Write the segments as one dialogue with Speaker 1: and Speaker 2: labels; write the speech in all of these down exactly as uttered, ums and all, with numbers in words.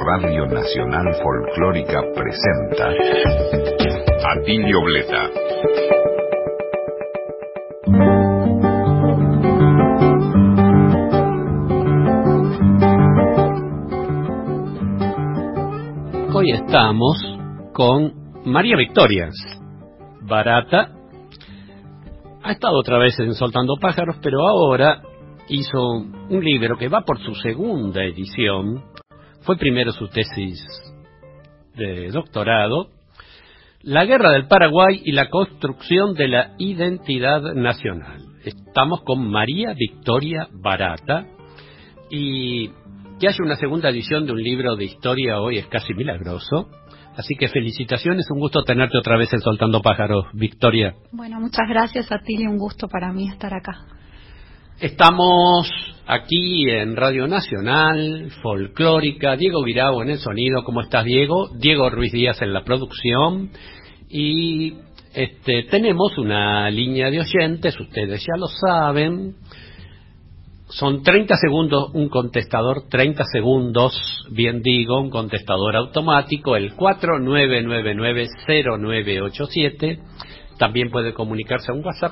Speaker 1: Radio Nacional Folclórica presenta Atilio Bleta.
Speaker 2: Hoy estamos con María Victoria Barata. Ha estado otra vez en Soltando Pájaros, pero ahora hizo un libro que va por su segunda edición. Fue primero su tesis de doctorado, La Guerra del Paraguay y la construcción de la identidad nacional. Estamos con María Victoria Barata, y que haya una segunda edición de un libro de historia hoy es casi milagroso. Así que felicitaciones, un gusto tenerte otra vez en Soltando Pájaros, Victoria.
Speaker 3: Bueno, muchas gracias, Atilio, un gusto para mí estar acá.
Speaker 2: Estamos aquí en Radio Nacional Folclórica, Diego Guirao en el sonido. ¿Cómo estás, Diego? Diego Ruiz Díaz en la producción. Y este, tenemos una línea de oyentes, ustedes ya lo saben. Son treinta segundos un contestador, treinta segundos, bien digo, un contestador automático, el cuatro nueve nueve nueve cero nueve ocho siete. También puede comunicarse a un WhatsApp,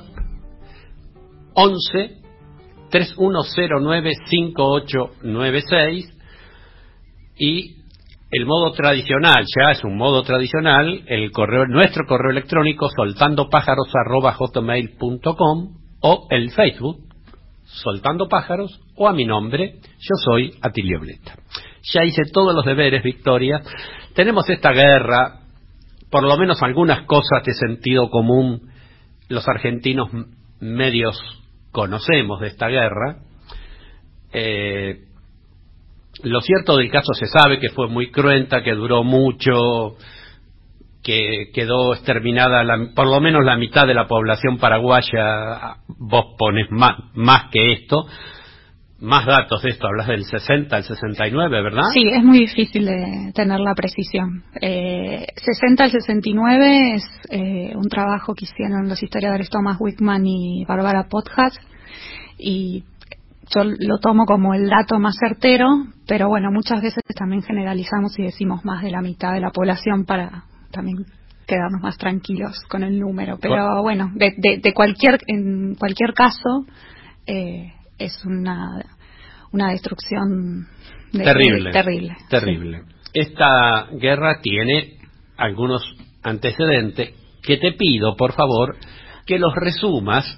Speaker 2: once tres uno cero nueve cinco ocho nueve seis. Y el modo tradicional, ya es un modo tradicional, el correo, nuestro correo electrónico soltandopájaros arroba hotmail punto com, o el Facebook Soltando Pájaros, o a mi nombre, yo soy Atilio Bleta. Ya hice todos los deberes, Victoria. Tenemos esta guerra, por lo menos algunas cosas de sentido común los argentinos medios conocemos de esta guerra. Eh, lo cierto del caso se sabe que fue muy cruenta, que duró mucho, que quedó exterminada la, por lo menos la mitad de la población paraguaya. Vos pones más, más que esto, más datos de esto, hablas del sesenta al sesenta y nueve, ¿verdad?
Speaker 3: Sí, es muy difícil de tener la precisión. Eh, sesenta al sesenta y nueve es eh, un trabajo que hicieron los historiadores Thomas Wickman y Barbara Podhas, y yo lo tomo como el dato más certero, pero bueno, muchas veces también generalizamos y decimos más de la mitad de la población para también quedarnos más tranquilos con el número, pero bueno, de, de, de cualquier en cualquier caso eh, es una una destrucción de,
Speaker 2: terrible,
Speaker 3: de, terrible,
Speaker 2: terrible. Sí. Esta guerra tiene algunos antecedentes que te pido, por favor, que los resumas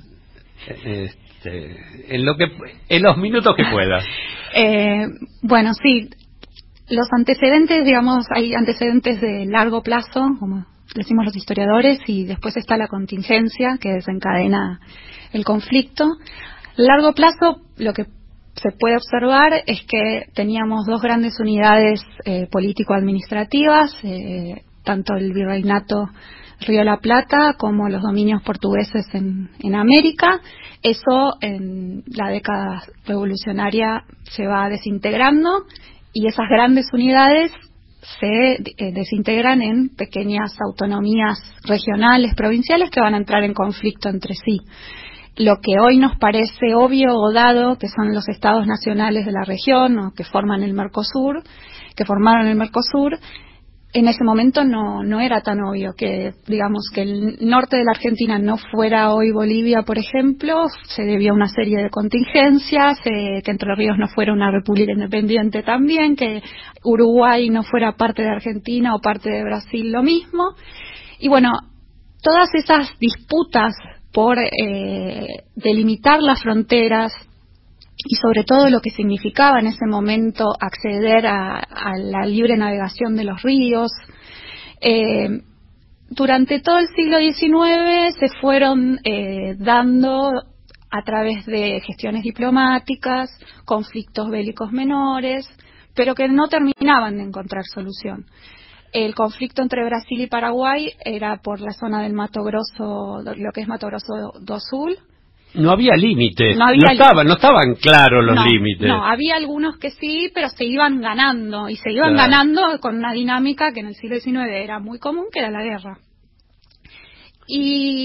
Speaker 2: este, en lo que en los minutos que puedas.
Speaker 3: eh, bueno, sí. Los antecedentes, digamos, hay antecedentes de largo plazo, como decimos los historiadores, y después está la contingencia que desencadena el conflicto. A largo plazo, lo que se puede observar es que teníamos dos grandes unidades eh, político-administrativas, eh, tanto el virreinato Río de la Plata como los dominios portugueses en, en América. Eso en la década revolucionaria se va desintegrando, y esas grandes unidades se eh, desintegran en pequeñas autonomías regionales, provinciales, que van a entrar en conflicto entre sí. Lo que hoy nos parece obvio o dado, que son los estados nacionales de la región, o que forman el Mercosur, que formaron el Mercosur, en ese momento no, no era tan obvio. Que, digamos, que el norte de la Argentina no fuera hoy Bolivia, por ejemplo, se debió a una serie de contingencias, eh, que Entre Ríos no fuera una república independiente también, que Uruguay no fuera parte de Argentina o parte de Brasil, lo mismo. Y bueno, todas esas disputas por eh, delimitar las fronteras, y sobre todo lo que significaba en ese momento acceder a, a la libre navegación de los ríos. Eh, durante todo el siglo diecinueve se fueron eh, dando a través de gestiones diplomáticas, conflictos bélicos menores, pero que no terminaban de encontrar solución. El conflicto entre Brasil y Paraguay era por la zona del Mato Grosso, lo que es Mato Grosso do Sul.
Speaker 2: No había límites, no,
Speaker 3: había
Speaker 2: no, estaban, no estaban claros los
Speaker 3: no,
Speaker 2: límites.
Speaker 3: No, había algunos que sí, pero se iban ganando, y se iban
Speaker 2: claro.
Speaker 3: ganando con una dinámica que en el siglo diecinueve era muy común, que era la guerra. Y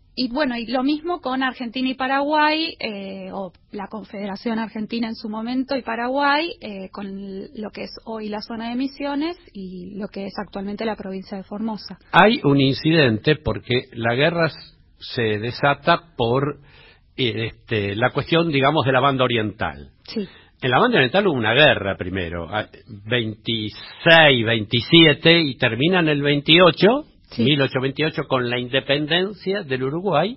Speaker 3: y bueno, y lo mismo con Argentina y Paraguay, eh, o la Confederación Argentina en su momento y Paraguay, eh, con lo que es hoy la zona de Misiones y lo que es actualmente la provincia de Formosa.
Speaker 2: Hay un incidente porque la guerra se desata por eh, este, la cuestión, digamos, de la banda oriental.
Speaker 3: Sí.
Speaker 2: En la banda oriental hubo una guerra primero, veintiséis, veintisiete, y termina en el veintiocho, sí. mil ochocientos veintiocho, con la independencia del Uruguay.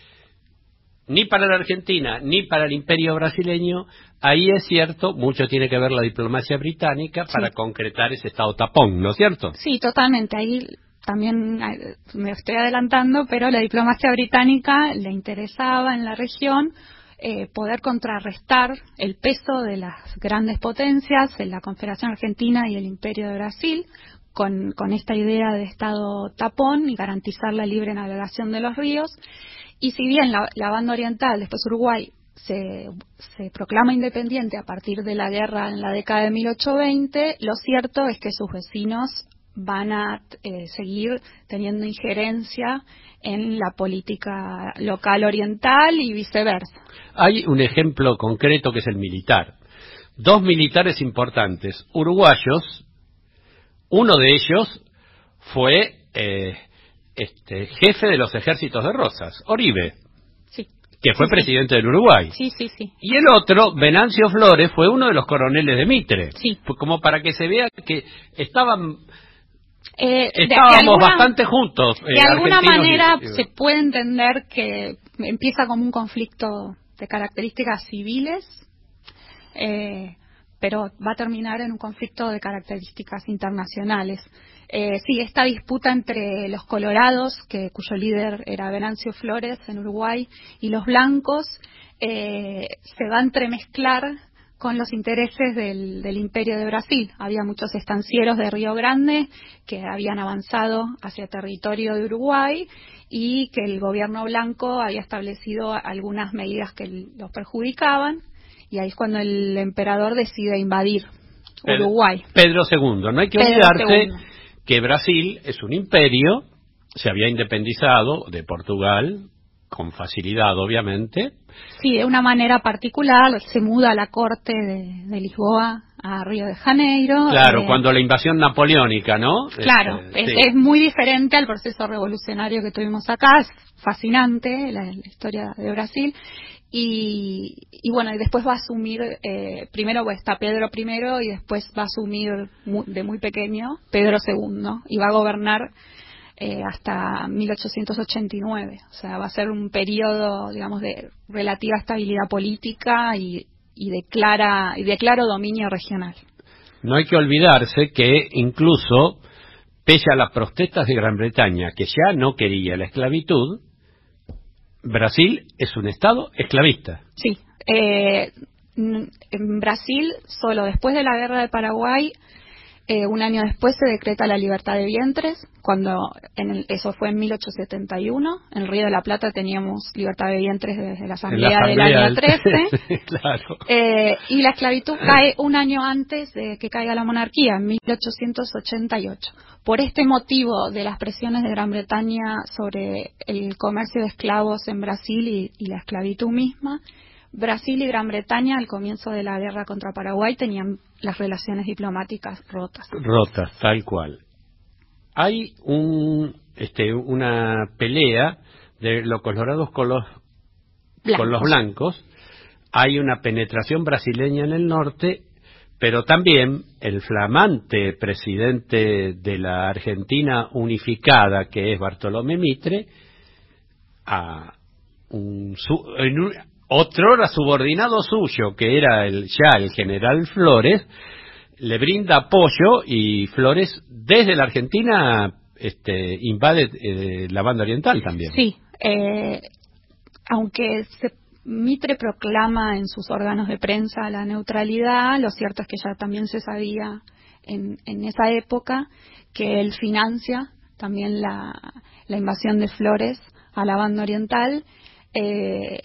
Speaker 2: Ni para la Argentina, ni para el Imperio brasileño, ahí es cierto, mucho tiene que ver la diplomacia británica para sí. concretar ese estado tapón, ¿no es cierto?
Speaker 3: Sí, totalmente, ahí también me estoy adelantando, pero la diplomacia británica le interesaba en la región Eh, poder contrarrestar el peso de las grandes potencias, en la Confederación Argentina y el Imperio de Brasil, con, con esta idea de Estado tapón y garantizar la libre navegación de los ríos. Y si bien la, la banda oriental, después Uruguay, se, se proclama independiente a partir de la guerra en la década de mil ochocientos veinte, lo cierto es que sus vecinos van a eh, seguir teniendo injerencia en la política local oriental y viceversa.
Speaker 2: Hay un ejemplo concreto que es el militar. Dos militares importantes uruguayos, uno de ellos fue eh, este, jefe de los ejércitos de Rosas, Oribe,
Speaker 3: sí.
Speaker 2: que fue
Speaker 3: sí,
Speaker 2: presidente
Speaker 3: sí.
Speaker 2: del Uruguay.
Speaker 3: Sí, sí, sí.
Speaker 2: Y el otro, Venancio Flores, fue uno de los coroneles de Mitre.
Speaker 3: Sí.
Speaker 2: Como para que se vea que estaban...
Speaker 3: Eh,
Speaker 2: Estábamos
Speaker 3: de, de alguna,
Speaker 2: bastante juntos.
Speaker 3: De
Speaker 2: eh,
Speaker 3: alguna manera
Speaker 2: y, y,
Speaker 3: se puede entender que empieza como un conflicto de características civiles, eh, pero va a terminar en un conflicto de características internacionales. Eh, sí, esta disputa entre los colorados, que cuyo líder era Venancio Flores en Uruguay, y los blancos, eh, se va a entremezclar con los intereses del, del Imperio de Brasil. Había muchos estancieros de Río Grande que habían avanzado hacia territorio de Uruguay y que el gobierno blanco había establecido algunas medidas que los perjudicaban, y ahí es cuando el emperador decide invadir Uruguay.
Speaker 2: Pedro segundo. No hay que
Speaker 3: Pedro
Speaker 2: olvidarse
Speaker 3: segundo.
Speaker 2: que Brasil es un imperio, se había independizado de Portugal con facilidad, obviamente.
Speaker 3: Sí, de una manera particular, se muda a la corte de, de Lisboa a Río de Janeiro.
Speaker 2: Claro,
Speaker 3: eh,
Speaker 2: cuando la invasión napoleónica, ¿no?
Speaker 3: Claro,
Speaker 2: este,
Speaker 3: es,
Speaker 2: sí.
Speaker 3: es muy diferente al proceso revolucionario que tuvimos acá, es fascinante la, la historia de Brasil. Y, y bueno, y después va a asumir, eh, primero está Pedro primero y después va a asumir muy, de muy pequeño Pedro segundo y va a gobernar Eh, hasta mil ochocientos ochenta y nueve, o sea, va a ser un periodo, digamos, de relativa estabilidad política y, y de clara y de claro dominio regional.
Speaker 2: No hay que olvidarse que incluso, pese a las protestas de Gran Bretaña, que ya no quería la esclavitud, Brasil es un estado esclavista.
Speaker 3: Sí, eh, en Brasil, solo después de la guerra de Paraguay, Eh, un año después se decreta la libertad de vientres, cuando en el, eso fue en mil ochocientos setenta y uno. En el Río de la Plata teníamos libertad de vientres desde la Asamblea, la asamblea del año trece.
Speaker 2: Claro.
Speaker 3: Eh, y la esclavitud cae un año antes de que caiga la monarquía, en mil ochocientos ochenta y ocho. Por este motivo de las presiones de Gran Bretaña sobre el comercio de esclavos en Brasil y, y la esclavitud misma, Brasil y Gran Bretaña al comienzo de la guerra contra Paraguay tenían las relaciones diplomáticas rotas.
Speaker 2: Rotas, tal cual. Hay un, este, una pelea de los colorados con los blancos. con los blancos. Hay una penetración brasileña en el norte, pero también el flamante presidente de la Argentina unificada, que es Bartolomé Mitre, a un, en un otrora subordinado suyo, que era el ya el general Flores, le brinda apoyo y Flores desde la Argentina este, invade eh, la banda oriental también.
Speaker 3: Sí, eh, aunque se, Mitre proclama en sus órganos de prensa la neutralidad, lo cierto es que ya también se sabía en, en esa época que él financia también la, la invasión de Flores a la banda oriental. Eh,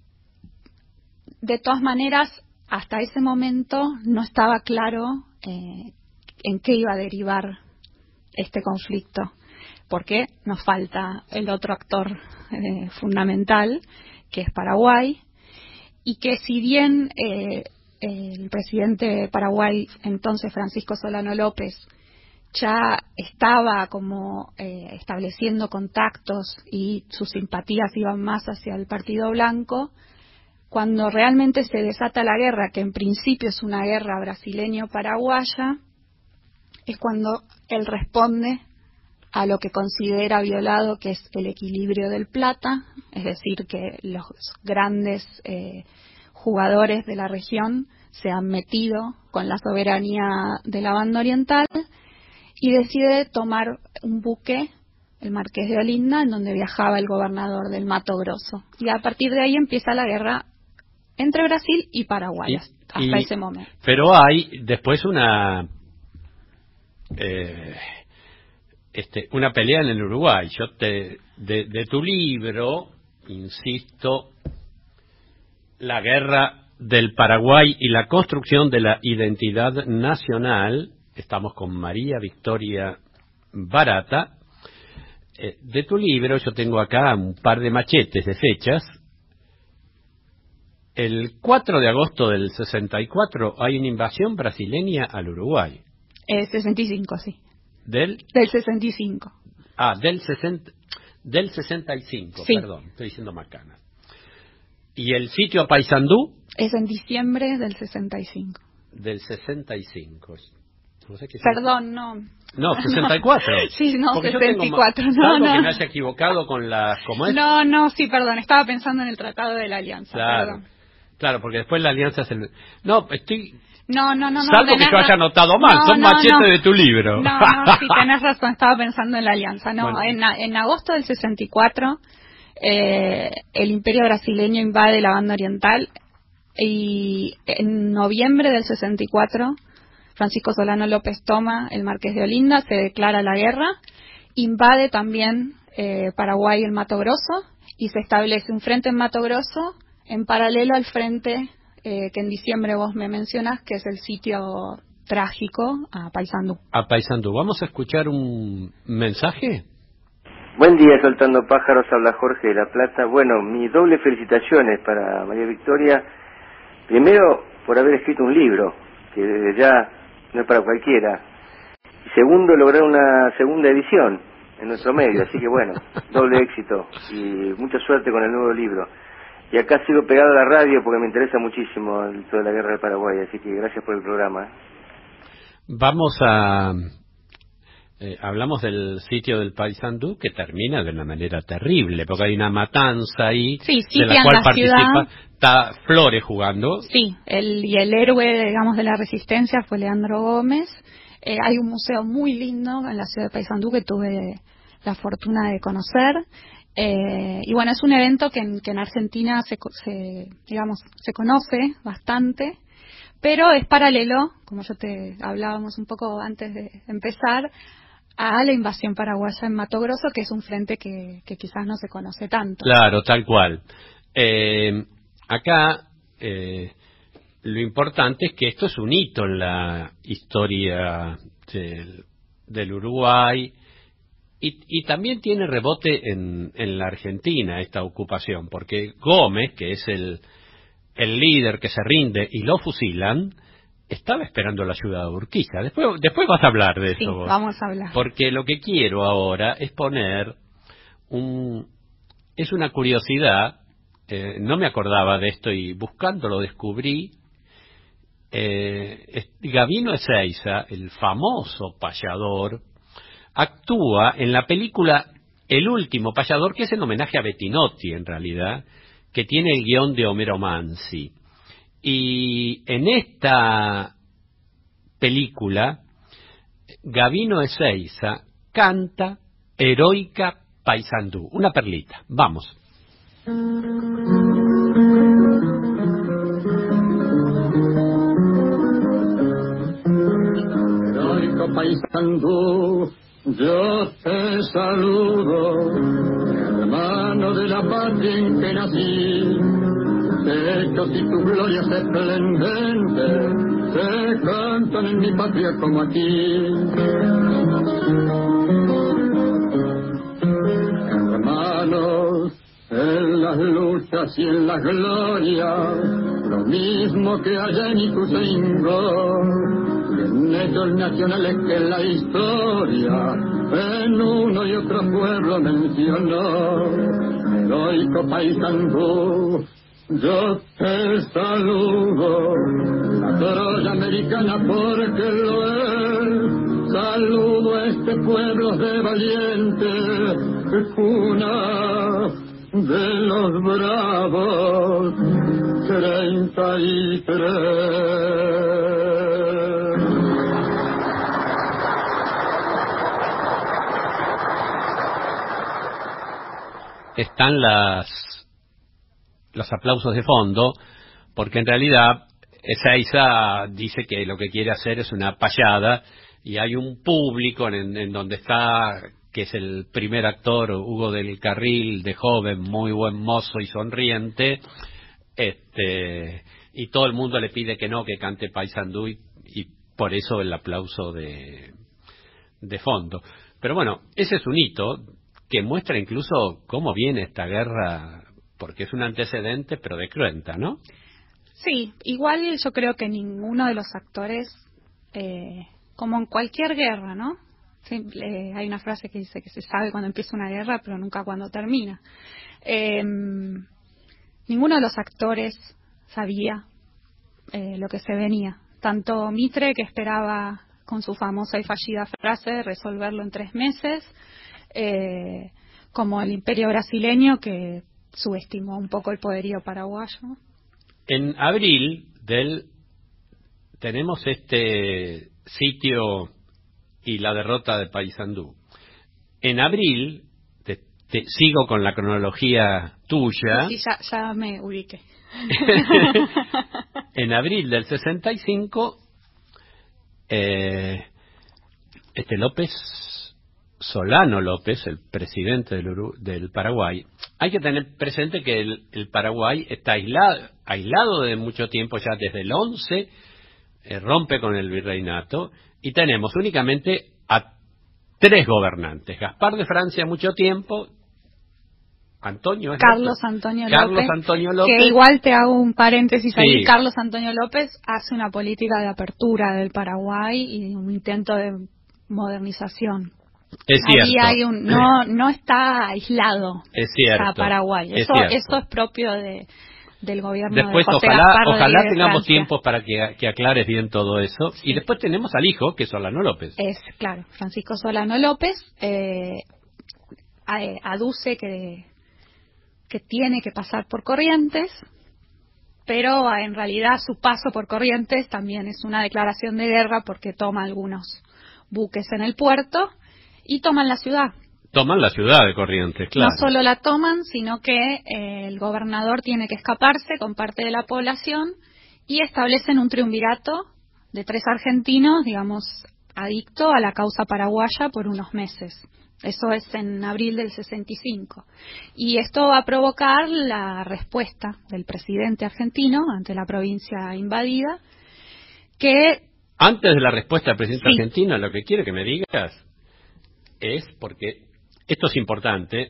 Speaker 3: De todas maneras, hasta ese momento no estaba claro eh, en qué iba a derivar este conflicto. porque nos falta el otro actor eh, fundamental, que es Paraguay, y que si bien eh, el presidente de Paraguay, entonces Francisco Solano López, ya estaba como eh, estableciendo contactos y sus simpatías iban más hacia el Partido Blanco, cuando realmente se desata la guerra, que en principio es una guerra brasileño-paraguaya, es cuando él responde a lo que considera violado, que es el equilibrio del plata, es decir, que los grandes eh, jugadores de la región se han metido con la soberanía de la banda oriental, y decide tomar un buque, el Marqués de Olinda, en donde viajaba el gobernador del Mato Grosso. Y a partir de ahí empieza la guerra entre Brasil y Paraguay, y, hasta y, ese momento.
Speaker 2: Pero hay después una eh, este, una pelea en el Uruguay. Yo te de, de tu libro, insisto, la guerra del Paraguay y la construcción de la identidad nacional. Estamos con María Victoria Barata. Eh, de tu libro yo tengo acá un par de machetes de fechas. El cuatro de agosto del sesenta y cuatro hay una invasión brasileña al Uruguay.
Speaker 3: Eh, sesenta y cinco, sí.
Speaker 2: ¿Del?
Speaker 3: Del sesenta y cinco.
Speaker 2: Ah, del, sesenta, del sesenta y cinco, sí. Perdón, estoy diciendo macanas. ¿Y el sitio a Paysandú?
Speaker 3: Es en diciembre del sesenta y cinco.
Speaker 2: Del sesenta y cinco. No sé qué
Speaker 3: Perdón, no.
Speaker 2: No, sesenta y cuatro.
Speaker 3: Sí, no,
Speaker 2: porque
Speaker 3: sesenta y cuatro.
Speaker 2: Tengo,
Speaker 3: no, no.
Speaker 2: que me haya equivocado con las... ¿Cómo es?
Speaker 3: No, no, sí, perdón. Estaba pensando en el Tratado de la Alianza.
Speaker 2: Claro,
Speaker 3: perdón.
Speaker 2: Claro, porque después la Alianza es el... No, estoy...
Speaker 3: No, no, no. no
Speaker 2: Salvo que yo haya anotado mal, no, son no, machetes no. de tu libro.
Speaker 3: No, no, sí, tenés razón, estaba pensando en la Alianza. No, bueno. en, en agosto del sesenta y cuatro eh, el Imperio brasileño invade la banda oriental, y en noviembre del sesenta y cuatro Francisco Solano López toma el Marqués de Olinda, se declara la guerra, invade también eh, Paraguay y el Mato Grosso, y se establece un frente en Mato Grosso en paralelo al frente eh, que en diciembre vos me mencionás, que es el sitio trágico a Paysandú.
Speaker 2: A Paysandú. ¿Vamos a escuchar un mensaje?
Speaker 4: Buen día, Soltando Pájaros, habla Jorge de La Plata. Bueno, mis dobles felicitaciones para María Victoria. Primero, por haber escrito un libro, que desde ya no es para cualquiera. Y segundo, lograr una segunda edición en nuestro medio, así que bueno, doble éxito y mucha suerte con el nuevo libro. Y acá sigo pegado a la radio porque me interesa muchísimo toda la guerra del Paraguay, así que gracias por el programa.
Speaker 2: Vamos a... Eh, hablamos del sitio del Paysandú, que termina de una manera terrible, porque hay una matanza ahí,
Speaker 3: sí,
Speaker 2: de la cual
Speaker 3: la
Speaker 2: participa, está Flores jugando.
Speaker 3: Sí, el, y el héroe, digamos, de la resistencia fue Leandro Gómez. Eh, hay un museo muy lindo en la ciudad de Paysandú que tuve la fortuna de conocer. Eh, y bueno, es un evento que en, que en Argentina se, se, digamos, se conoce bastante, pero es paralelo, como yo te hablábamos un poco antes de empezar, a la invasión paraguaya en Mato Grosso, que es un frente que, que quizás no se conoce tanto.
Speaker 2: Claro, tal cual. Eh, acá eh, lo importante es que esto es un hito en la historia del, del Uruguay, y, y también tiene rebote en, en la Argentina esta ocupación, porque Gómez, que es el, el líder que se rinde y lo fusilan, estaba esperando la ayuda de Urquiza. Después, después vas a hablar de
Speaker 3: sí,
Speaker 2: eso vos.
Speaker 3: Vamos a hablar.
Speaker 2: Porque lo que quiero ahora es poner un... Es una curiosidad, eh, no me acordaba de esto y buscando lo descubrí. Eh, Gabino Ezeiza, el famoso payador, actúa en la película El último payador, que es en homenaje a Bettinotti en realidad, que tiene el guión de Homero Manzi. Y en esta película, Gabino Ezeiza canta Heroica Paysandú, una perlita. Vamos.
Speaker 5: Heroico Paysandú, yo te saludo, hermano de la patria en que nací. Hechos y tus glorias esplendentes se cantan en mi patria como aquí. las luchas y en la gloria, lo mismo que allá en Ituzaingó, en hechos nacionales que la historia en uno y otro pueblo mencionó. Heroico Paysandú, yo te saludo, la Troya americana porque lo es. Saludo a este pueblo de valientes, cuna de los bravos, treinta y tres.
Speaker 2: Están las los aplausos de fondo, porque en realidad Ezeiza dice que lo que quiere hacer es una payada, y hay un público en, en donde está, que es el primer actor, Hugo del Carril, de joven, muy buen mozo y sonriente, este y todo el mundo le pide que no, que cante Paysandú, y, y por eso el aplauso de, de fondo. Pero bueno, ese es un hito que muestra incluso cómo viene esta guerra, porque es un antecedente, pero de cruenta, ¿no?
Speaker 3: Sí, igual yo creo que ninguno de los actores, eh, como en cualquier guerra, ¿no? Sí, eh, hay una frase que dice que se sabe cuando empieza una guerra, pero nunca cuando termina. Eh, ninguno de los actores sabía eh, lo que se venía. Tanto Mitre, que esperaba con su famosa y fallida frase resolverlo en tres meses, eh, como el Imperio brasileño, que subestimó un poco el poderío paraguayo.
Speaker 2: En abril del tenemos este sitio y la derrota de Paysandú. En abril, te, te, sigo con la cronología tuya.
Speaker 3: Sí, ya, ya me ubiqué.
Speaker 2: En abril del sesenta y cinco, eh, este López, Solano López, el presidente del, Uru, del Paraguay, hay que tener presente que el, el Paraguay está aislado, aislado de mucho tiempo, ya desde el once, eh, rompe con el virreinato, y tenemos únicamente a tres gobernantes. Gaspar de Francia mucho tiempo, Antonio... ¿es
Speaker 3: Carlos Antonio
Speaker 2: Carlos
Speaker 3: López,
Speaker 2: Antonio López,
Speaker 3: que igual te hago un paréntesis
Speaker 2: sí.
Speaker 3: ahí. Carlos Antonio López hace una política de apertura del Paraguay y un intento de modernización.
Speaker 2: Es cierto.
Speaker 3: Ahí hay un, no, no está aislado.
Speaker 2: Es cierto.
Speaker 3: A Paraguay.
Speaker 2: Es
Speaker 3: Eso,
Speaker 2: cierto.
Speaker 3: eso es propio de, del gobierno
Speaker 2: después,
Speaker 3: de José
Speaker 2: ojalá,
Speaker 3: Gaspar
Speaker 2: ojalá
Speaker 3: de
Speaker 2: tengamos
Speaker 3: Francia.
Speaker 2: tiempo para que, que aclares bien todo eso. Sí. Y después tenemos al hijo, que es Solano López.
Speaker 3: Es, claro, Francisco Solano López, eh, aduce que, que tiene que pasar por Corrientes, pero en realidad su paso por Corrientes también es una declaración de guerra, porque toma algunos buques en el puerto y toman la ciudad.
Speaker 2: Toman la ciudad de Corrientes, claro.
Speaker 3: No solo la toman, sino que eh, el gobernador tiene que escaparse con parte de la población, y establecen un triunvirato de tres argentinos, digamos, adicto a la causa paraguaya por unos meses. Eso es en abril del sesenta y cinco. Y esto va a provocar la respuesta del presidente argentino ante la provincia invadida, que...
Speaker 2: Antes de la respuesta del presidente
Speaker 3: sí.
Speaker 2: argentino, lo que quiero que me digas es, porque esto es importante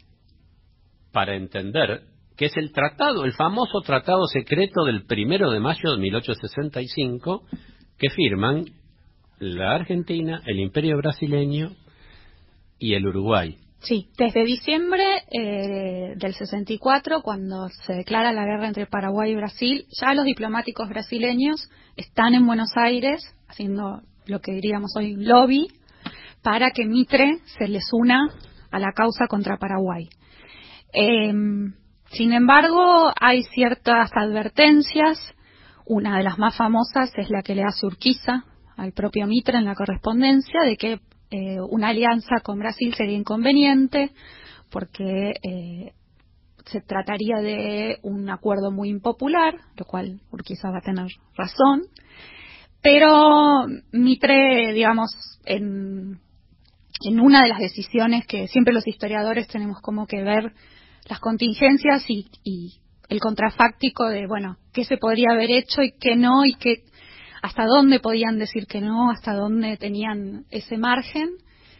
Speaker 2: para entender, que es el tratado, el famoso tratado secreto del primero de mayo de mil ochocientos sesenta y cinco, que firman la Argentina, el Imperio brasileño y el Uruguay.
Speaker 3: Sí, desde diciembre eh, del sesenta y cuatro, cuando se declara la guerra entre Paraguay y Brasil, ya los diplomáticos brasileños están en Buenos Aires haciendo lo que diríamos hoy lobby para que Mitre se les una a la causa contra Paraguay. Eh, sin embargo, hay ciertas advertencias. Una de las más famosas es la que le hace Urquiza al propio Mitre en la correspondencia, de que eh, una alianza con Brasil sería inconveniente, porque eh, se trataría de un acuerdo muy impopular, lo cual Urquiza va a tener razón. Pero Mitre, digamos, en, en una de las decisiones que siempre los historiadores tenemos como que ver las contingencias y, y el contrafáctico de, bueno, qué se podría haber hecho y qué no, y qué, hasta dónde podían decir que no, hasta dónde tenían ese margen,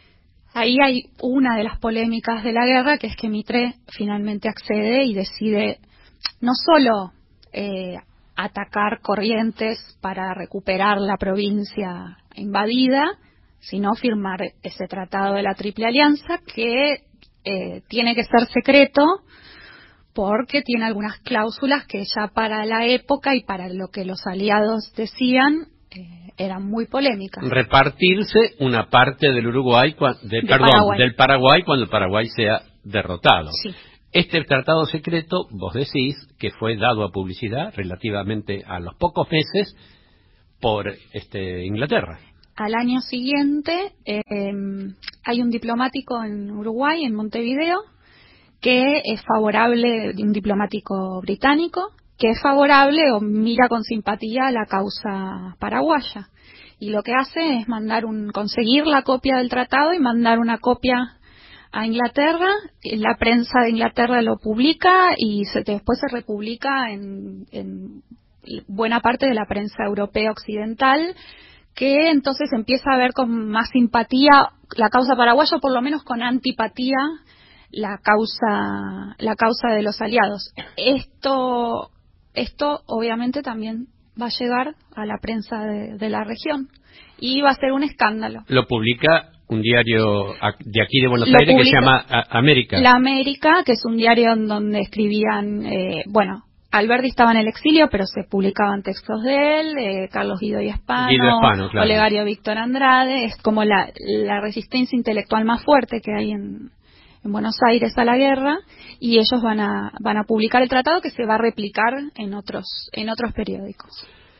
Speaker 3: Ahí hay una de las polémicas de la guerra, que es que Mitre finalmente accede y decide no solo eh, atacar Corrientes para recuperar la provincia invadida, sino firmar ese tratado de la Triple Alianza que eh, tiene que ser secreto porque tiene algunas cláusulas que ya para la época y para lo que los aliados decían eh, eran muy polémicas.
Speaker 2: Repartirse una parte del Uruguay, de,
Speaker 3: de
Speaker 2: perdón,
Speaker 3: Paraguay.
Speaker 2: del Paraguay cuando el Paraguay sea derrotado.
Speaker 3: Sí.
Speaker 2: Este tratado secreto, vos decís, que fue dado a publicidad relativamente a los pocos meses por este, Inglaterra.
Speaker 3: Al año siguiente eh, hay un diplomático en Uruguay, en Montevideo, que es favorable, un diplomático británico, que es favorable o mira con simpatía a la causa paraguaya. Y lo que hace es mandar un, conseguir la copia del tratado y mandar una copia a Inglaterra. La prensa de Inglaterra lo publica y se, después se republica en, en buena parte de la prensa europea occidental, que entonces empieza a ver con más simpatía la causa paraguaya, o por lo menos con antipatía la causa la causa de los aliados. Esto esto obviamente también va a llegar a la prensa de, de la región y va a ser un escándalo.
Speaker 2: Lo publica un diario de aquí de Buenos
Speaker 3: Lo
Speaker 2: Aires que se
Speaker 3: publica
Speaker 2: llama América.
Speaker 3: La América, que es un diario en donde escribían, eh, bueno, Alberdi estaba en el exilio, pero se publicaban textos de él, eh, Carlos Guido y Hispano,
Speaker 2: Guido Hispano, claro.
Speaker 3: Olegario Víctor Andrade. Es como la, la resistencia intelectual más fuerte que hay en, en Buenos Aires a la guerra, y ellos van a van a publicar el tratado, que se va a replicar en otros en otros periódicos.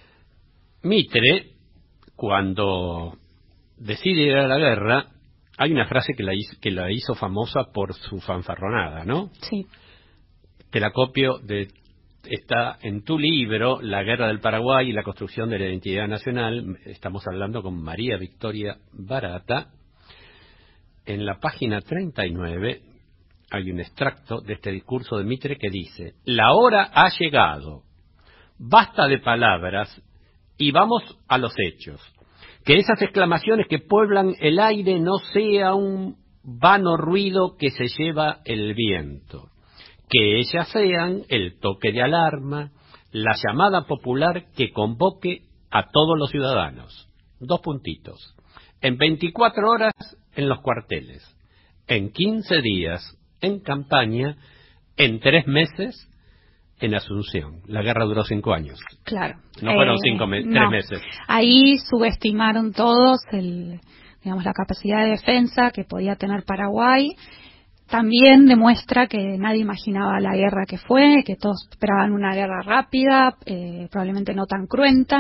Speaker 2: Mitre, cuando decide ir a la guerra, hay una frase que la hizo, que la hizo famosa por su fanfarronada, ¿no?
Speaker 3: Sí.
Speaker 2: Te la copio de... Está en tu libro, La Guerra del Paraguay y la Construcción de la Identidad Nacional. Estamos hablando con María Victoria Barata. En la página treinta y nueve hay un extracto de este discurso de Mitre que dice: la hora ha llegado, basta de palabras y vamos a los hechos. Que esas exclamaciones que pueblan el aire no sea un vano ruido que se lleva el viento. Que ellas sean el toque de alarma, la llamada popular que convoque a todos los ciudadanos. Dos puntitos. En veinticuatro horas en los cuarteles, en quince días en campaña, en tres meses en Asunción. La guerra duró cinco años.
Speaker 3: Claro.
Speaker 2: No fueron
Speaker 3: eh,
Speaker 2: cinco me-
Speaker 3: no.
Speaker 2: tres meses.
Speaker 3: Ahí subestimaron todos el, digamos, la capacidad de defensa que podía tener Paraguay. También demuestra que nadie imaginaba la guerra que fue, que todos esperaban una guerra rápida, eh, probablemente no tan cruenta.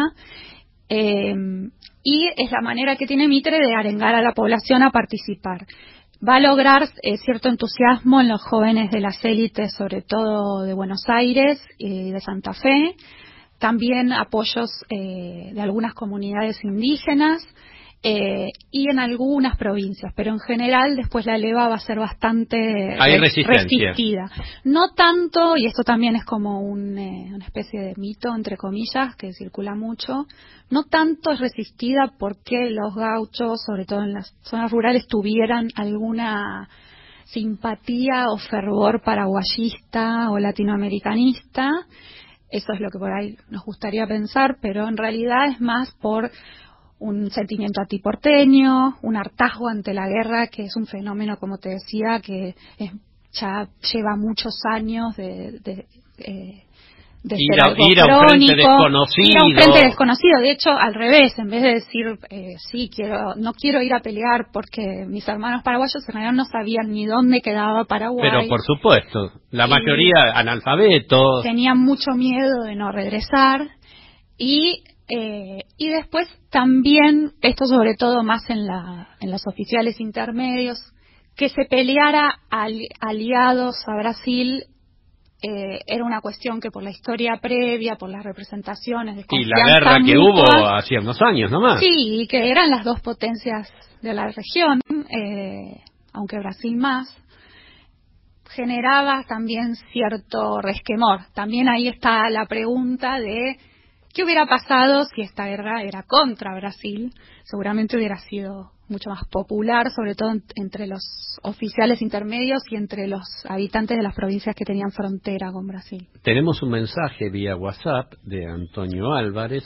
Speaker 3: Eh, y es la manera que tiene Mitre de arengar a la población a participar. Va a lograr eh, cierto entusiasmo en los jóvenes de las élites, sobre todo de Buenos Aires y de Santa Fe. También apoyos eh, de algunas comunidades indígenas. Eh, y en algunas provincias, pero en general después la leva va a ser bastante
Speaker 2: Hay
Speaker 3: res-
Speaker 2: resistencia.
Speaker 3: resistida. No tanto, y esto también es como un, eh, una especie de mito, entre comillas, que circula mucho, no tanto es resistida porque los gauchos, sobre todo en las zonas rurales, tuvieran alguna simpatía o fervor paraguayista o latinoamericanista. Eso es lo que por ahí nos gustaría pensar, pero en realidad es más por un sentimiento antiporteño, un hartazgo ante la guerra, que es un fenómeno, como te decía, que es, ya lleva muchos años de, de, eh, de
Speaker 2: Ir
Speaker 3: ser
Speaker 2: a-
Speaker 3: algo
Speaker 2: ir a un
Speaker 3: crónico,
Speaker 2: frente desconocido.
Speaker 3: ir a un frente desconocido. De hecho, al revés, en vez de decir, eh, sí, quiero, no quiero ir a pelear porque mis hermanos paraguayos en realidad no sabían ni dónde quedaba Paraguay.
Speaker 2: Pero por supuesto, la
Speaker 3: Y-
Speaker 2: mayoría analfabetos.
Speaker 3: Tenían mucho miedo de no regresar y eh, y después también, esto sobre todo más en la en los oficiales intermedios, que se peleara ali- aliados a Brasil eh, era una cuestión que por la historia previa, por las representaciones de
Speaker 2: Y la
Speaker 3: confianza
Speaker 2: guerra que
Speaker 3: mutua,
Speaker 2: hubo hacía unos años nomás.
Speaker 3: sí, y que eran las dos potencias de la región, eh, aunque Brasil más, generaba también cierto resquemor. También ahí está la pregunta de ¿qué hubiera pasado si esta guerra era contra Brasil? Seguramente hubiera sido mucho más popular, sobre todo en, entre los oficiales intermedios y entre los habitantes de las provincias que tenían frontera con Brasil.
Speaker 2: Tenemos un mensaje vía WhatsApp de Antonio Álvarez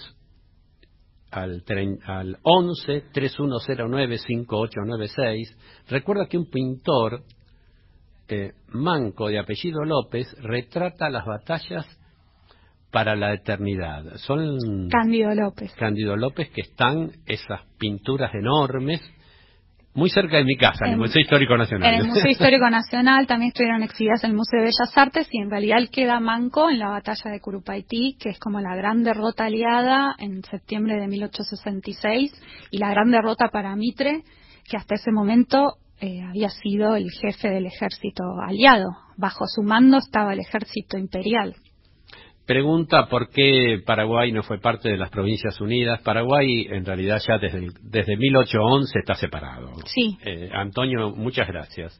Speaker 2: al, tren, al once, treinta y uno cero nueve, cincuenta y ocho noventa y seis. Recuerda que un pintor eh, manco de apellido López retrata las batallas para la eternidad. Son
Speaker 3: Cándido López.
Speaker 2: Cándido López, que están esas pinturas enormes muy cerca de mi casa, en, en el Museo Histórico Nacional.
Speaker 3: En el Museo Histórico Nacional también estuvieron exhibidas en el Museo de Bellas Artes, y en realidad él queda manco en la batalla de Curupaytí, que es como la gran derrota aliada en septiembre de mil ochocientos sesenta y seis, y la gran derrota para Mitre, que hasta ese momento eh, había sido el jefe del ejército aliado. Bajo su mando estaba el ejército imperial.
Speaker 2: Pregunta por qué Paraguay no fue parte de las Provincias Unidas. Paraguay, en realidad, ya desde, el, desde mil ochocientos once está separado.
Speaker 3: Sí.
Speaker 2: Eh, Antonio, muchas gracias.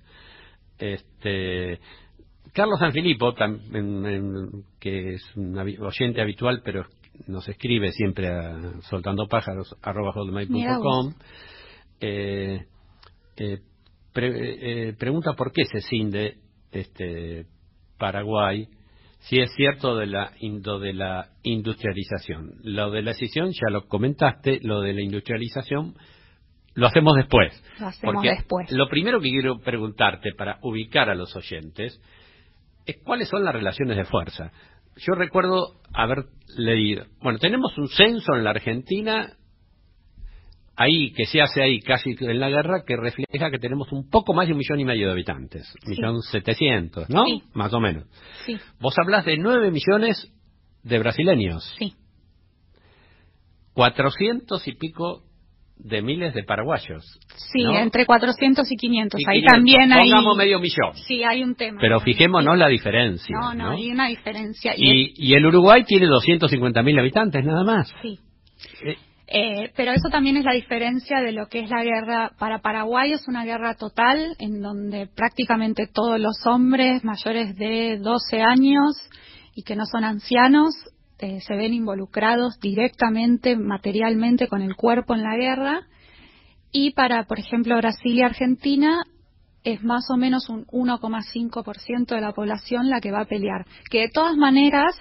Speaker 2: Este, Carlos Sanfilippo, tam, en, en, que es un oyente habitual, pero nos escribe siempre a soltandopájaros arroba hotmail punto com, eh, eh, pre, eh, pregunta por qué se cinde este, Paraguay, si es cierto de la, lo de la industrialización. Lo de la escisión ya lo comentaste, lo de la industrialización lo hacemos después.
Speaker 3: Lo hacemos
Speaker 2: porque
Speaker 3: después.
Speaker 2: Lo primero que quiero preguntarte para ubicar a los oyentes es cuáles son las relaciones de fuerza. Yo recuerdo haber leído, bueno, tenemos un censo en la Argentina, ahí que se hace ahí casi en la guerra, que refleja que tenemos un poco más de un millón y medio de habitantes, un
Speaker 3: sí.
Speaker 2: millón setecientos, ¿no?
Speaker 3: Sí.
Speaker 2: Más o menos.
Speaker 3: Sí.
Speaker 2: Vos hablas de nueve millones de brasileños.
Speaker 3: Sí.
Speaker 2: Cuatrocientos y pico de miles de paraguayos.
Speaker 3: Sí,
Speaker 2: ¿no?
Speaker 3: entre cuatrocientos y quinientos.
Speaker 2: Y
Speaker 3: ahí
Speaker 2: quinientos.
Speaker 3: también hay...
Speaker 2: Pongamos medio millón.
Speaker 3: Sí, hay un tema.
Speaker 2: Pero fijémonos
Speaker 3: sí.
Speaker 2: la diferencia.
Speaker 3: No, no,
Speaker 2: ¿no?
Speaker 3: hay una diferencia.
Speaker 2: Y,
Speaker 3: Y,
Speaker 2: y el Uruguay tiene doscientos cincuenta mil habitantes, nada más.
Speaker 3: Sí.
Speaker 2: Eh,
Speaker 3: Eh, pero eso también es la diferencia de lo que es la guerra. Para Paraguay es una guerra total, en donde prácticamente todos los hombres mayores de doce años y que no son ancianos eh, se ven involucrados directamente, materialmente, con el cuerpo en la guerra. Y para, por ejemplo, Brasil y Argentina es más o menos un uno coma cinco por ciento de la población la que va a pelear. Que de todas maneras,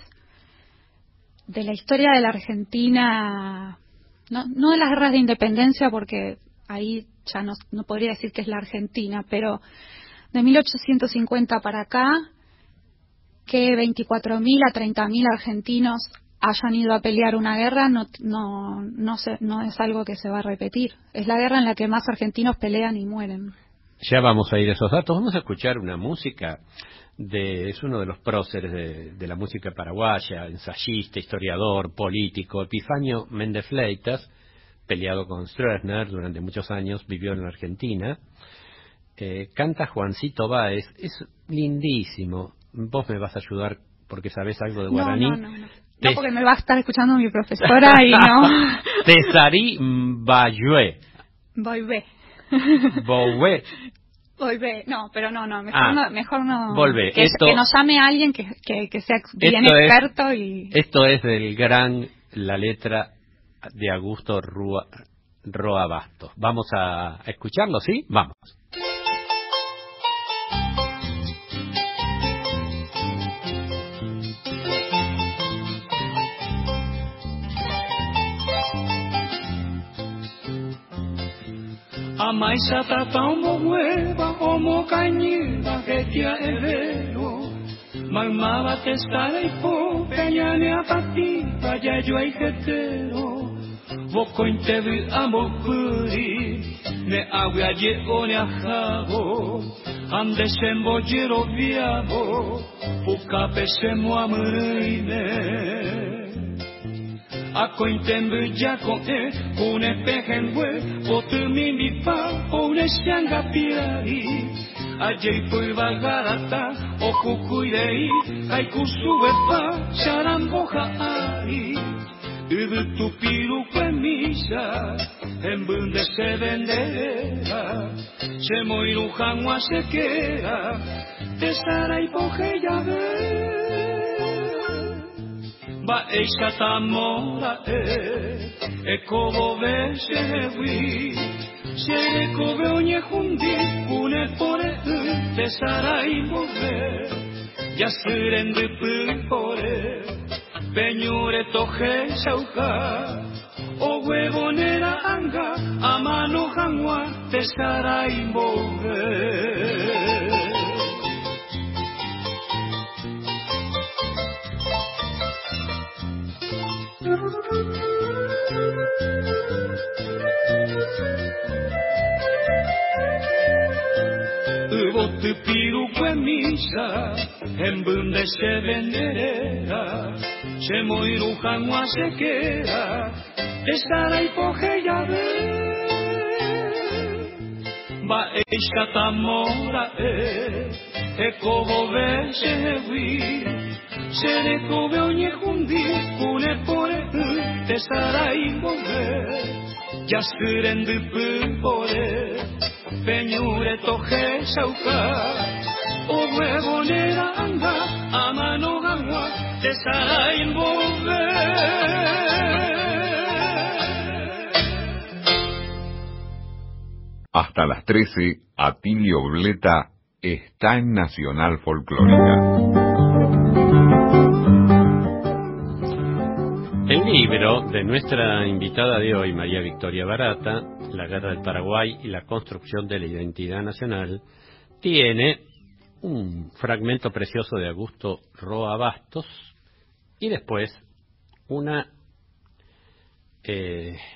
Speaker 3: de la historia de la Argentina... No, no de las guerras de independencia, porque ahí ya no, no podría decir que es la Argentina, pero de mil ochocientos cincuenta para acá, que veinticuatro mil a treinta mil argentinos hayan ido a pelear una guerra, no, no, no, se, no es algo que se va a repetir. Es la guerra en la que más argentinos pelean y mueren.
Speaker 2: Ya vamos a ir a esos datos. Vamos a escuchar una música. De, es uno de los próceres de, de la música paraguaya, ensayista, historiador, político, Epifanio Méndez Fleitas, peleado con Stroessner durante muchos años, vivió en la Argentina. Eh, canta Juancito Báez, es lindísimo. Vos me vas a ayudar porque sabés algo de guaraní.
Speaker 3: No, no, no, no. No, porque me va a estar escuchando mi profesora y no.
Speaker 2: Tesarí Mbayue.
Speaker 3: Volvé.
Speaker 2: Volvé.
Speaker 3: Volvé, no, pero no, no, mejor
Speaker 2: ah,
Speaker 3: no, mejor no.
Speaker 2: Volvé.
Speaker 3: Que,
Speaker 2: esto,
Speaker 3: que nos llame a alguien que, que, que sea bien experto
Speaker 2: es,
Speaker 3: y.
Speaker 2: Esto es del gran La Letra de Augusto Rua, Roa Bastos. Vamos a escucharlo, ¿sí? Vamos.
Speaker 5: A maisha tataumo hueva, homo cañida, getia evero. Mamaba testara y po, peñane a patita, ya yo hay jetero. Voco intevi amo puri, ne agua llego ne ajabo. Ande sembo jero viabo, pucape semo amreine. Ako intembe jako e, une pehenwe, potu mimi pa, one shanga piari. Ajei pui vagarata, oku kuirei, haiku sube pa, sharamboja ari. Ubu tu piru misa, en bunde se vendera, se moiru hanwa se queda, te sara y poje ya ve. Ba eisata mora e, e kobo ve se hui, Sereko beoñe jundi Kune pore te sarai mover Yasuren dupu pore Beñure toje sauka O huevonera anga Amano jangua te sarai mover Ubotu piru misa en bunde se venderera se moiru jangua se queda estará hipoge ya ve ba eisha tamora e e como ve se vi se le come ogni jundi kune pore estará hipoge ya skuren du pore peñure toje sauka o huevonera anda a mano gangua te estará envolver.
Speaker 1: Hasta las trece, Atilio Bleta está en Nacional Folclórica.
Speaker 2: El libro de nuestra invitada de hoy, María Victoria Barata, La Guerra del Paraguay y la construcción de la identidad nacional, tiene un fragmento precioso de Augusto Roa Bastos y después una eh,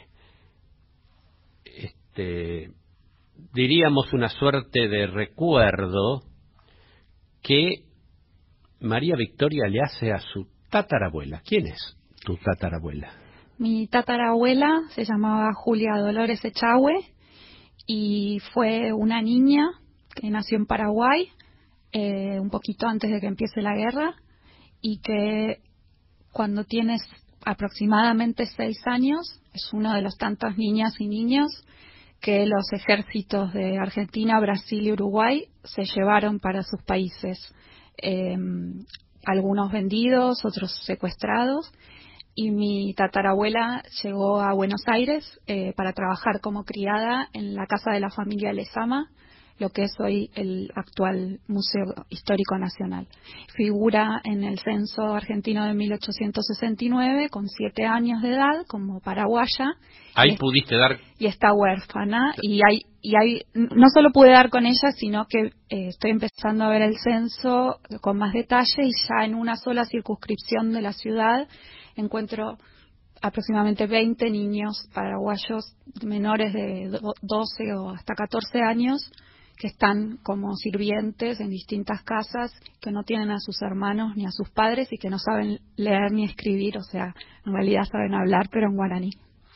Speaker 2: este, diríamos una suerte de recuerdo que María Victoria le hace a su tatarabuela. ¿Quién es tu tatarabuela?
Speaker 3: Mi tatarabuela se llamaba Julia Dolores Echagüe y fue una niña que nació en Paraguay eh, un poquito antes de que empiece la guerra y que cuando tienes aproximadamente seis años es uno de los tantos niñas y niños que los ejércitos de Argentina, Brasil y Uruguay se llevaron para sus países. Eh, algunos vendidos, otros secuestrados. Y mi tatarabuela llegó a Buenos Aires eh, para trabajar como criada en la casa de la familia Lezama, lo que es hoy el actual Museo Histórico Nacional. Figura en el censo argentino de mil ochocientos sesenta y nueve con siete años de edad como paraguaya.
Speaker 2: Ahí
Speaker 3: y
Speaker 2: pudiste dar...
Speaker 3: Y está huérfana. Y hay, y hay, no solo pude dar con ella, sino que eh, estoy empezando a ver el censo con más detalle y ya en una sola circunscripción de la ciudad encuentro aproximadamente veinte niños paraguayos menores de doce o hasta catorce años que están como sirvientes en distintas casas, que no tienen a sus hermanos ni a sus padres y que no saben leer ni escribir, o sea, en realidad saben hablar, pero en guaraní.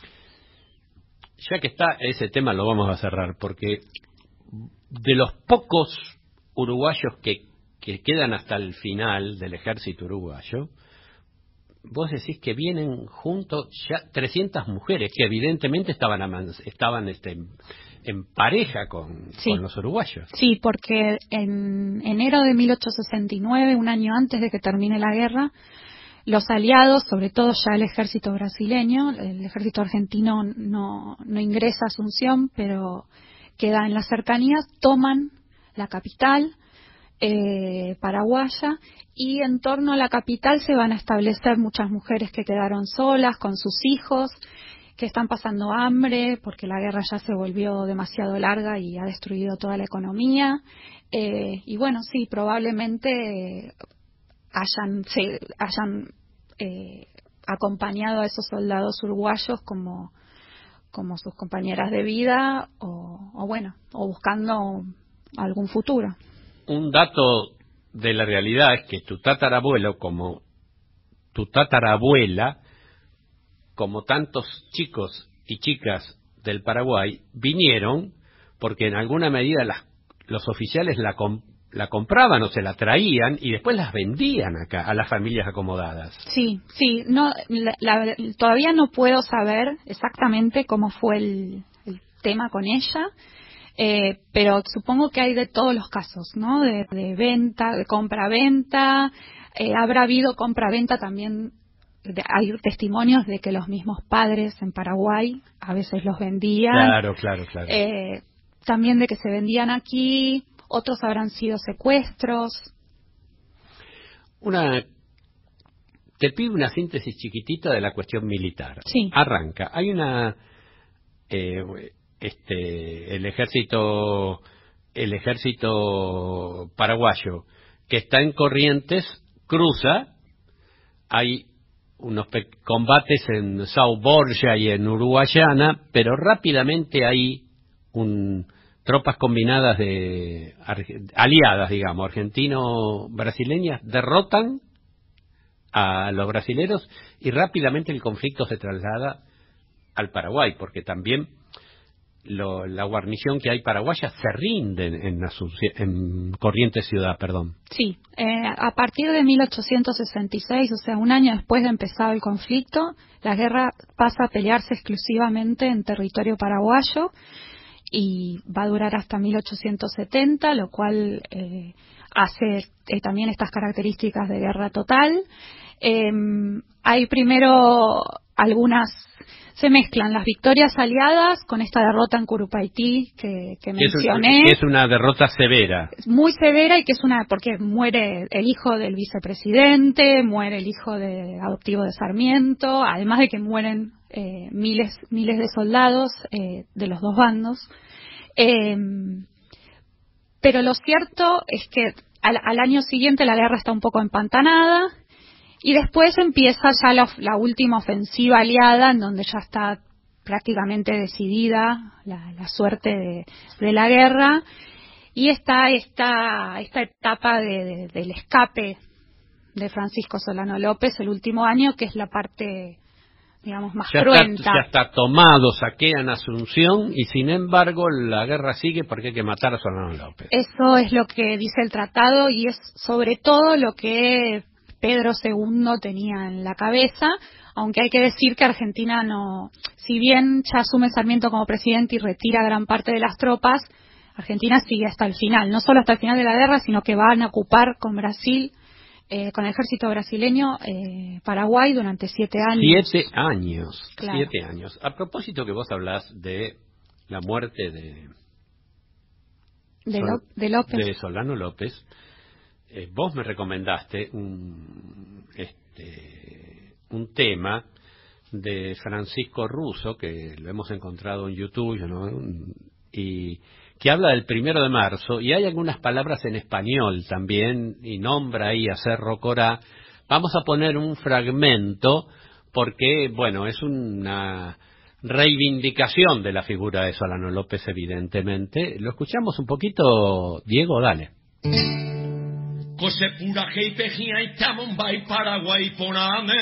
Speaker 2: Ya que está ese tema, lo vamos a cerrar, porque de los pocos uruguayos que, que quedan hasta el final del ejército uruguayo, vos decís que vienen juntos ya trescientas mujeres que evidentemente estaban estaban este, en pareja con,
Speaker 3: sí.
Speaker 2: con los uruguayos.
Speaker 3: Sí, porque en enero de mil ochocientos sesenta y nueve, un año antes de que termine la guerra, los aliados, sobre todo ya el ejército brasileño, el ejército argentino no, no ingresa a Asunción, pero queda en las cercanías, toman la capital eh, paraguaya y en torno a la capital se van a establecer muchas mujeres que quedaron solas con sus hijos, que están pasando hambre porque la guerra ya se volvió demasiado larga y ha destruido toda la economía. Eh, y bueno, sí, probablemente hayan, se, hayan eh, acompañado a esos soldados uruguayos como, como sus compañeras de vida o, o bueno, o buscando algún futuro.
Speaker 2: Un dato de la realidad es que tu tatarabuelo, como tu tatarabuela, como tantos chicos y chicas del Paraguay, vinieron porque en alguna medida las, los oficiales la, com, la compraban o se la traían y después las vendían acá a las familias acomodadas.
Speaker 3: Sí, sí, no, la, la, todavía no puedo saber exactamente cómo fue el, el tema con ella. Eh, pero supongo que hay de todos los casos, ¿no? De, de venta, de compra-venta. Eh, habrá habido compra-venta también de, hay testimonios de que los mismos padres en Paraguay a veces los vendían.
Speaker 2: Claro, claro, claro.
Speaker 3: Eh, también de que se vendían aquí, otros habrán sido secuestros.
Speaker 2: Una, te pido una síntesis chiquitita de la cuestión militar.
Speaker 3: Sí.
Speaker 2: Arranca. Hay una, eh, este, el ejército, el ejército paraguayo que está en Corrientes cruza. Hay unos combates en Sao Borja y en Uruguayana, pero rápidamente hay un tropas combinadas de aliadas, digamos, argentino-brasileñas, derrotan a los brasileros y rápidamente el conflicto se traslada al Paraguay, porque también lo, la guarnición que hay paraguaya se rinde en, en Corrientes Ciudad, perdón.
Speaker 3: Sí, eh, a partir de mil ochocientos sesenta y seis, o sea, un año después de empezado el conflicto, la guerra pasa a pelearse exclusivamente en territorio paraguayo y va a durar hasta mil ochocientos setenta, lo cual eh, hace eh, también estas características de guerra total. Eh, hay primero algunas, se mezclan las victorias aliadas con esta derrota en Curupaytí que, que mencioné.
Speaker 2: Es, es una derrota severa.
Speaker 3: Muy severa y que es una, porque muere el hijo del vicepresidente, muere el hijo de, adoptivo de Sarmiento, además de que mueren eh, miles, miles de soldados eh, de los dos bandos. Eh, pero lo cierto es que al, al año siguiente la guerra está un poco empantanada. Y después empieza ya la, la última ofensiva aliada, en donde ya está prácticamente decidida la, la suerte de, de la guerra. Y está esta, esta etapa de, de, del escape de Francisco Solano López, el último año, que es la parte, digamos, más
Speaker 2: ya
Speaker 3: cruenta.
Speaker 2: Está, ya está tomado, saquean Asunción, y sin embargo la guerra sigue porque hay que matar a Solano López.
Speaker 3: Eso es lo que dice el tratado y es sobre todo lo que Pedro segundo tenía en la cabeza, aunque hay que decir que Argentina no, si bien ya asume Sarmiento como presidente y retira gran parte de las tropas, Argentina sigue hasta el final, no solo hasta el final de la guerra, sino que van a ocupar con Brasil, eh, con el ejército brasileño, eh, Paraguay durante siete años.
Speaker 2: Siete años,
Speaker 3: claro.
Speaker 2: siete años. A propósito que vos hablás de la muerte de,
Speaker 3: de,
Speaker 2: Sol,
Speaker 3: Lo, de López.
Speaker 2: de Solano López, Eh, vos me recomendaste un, este, un tema de Francisco Russo, que lo hemos encontrado en YouTube, ¿no? Y que habla del primero de marzo, y hay algunas palabras en español también, y nombra ahí a Cerro Corá. Vamos a poner un fragmento, porque, bueno, es una reivindicación de la figura de Solano López, evidentemente. ¿Lo escuchamos un poquito, Diego? Dale.
Speaker 5: Kose pura heipejia itamon bai Paraguay poname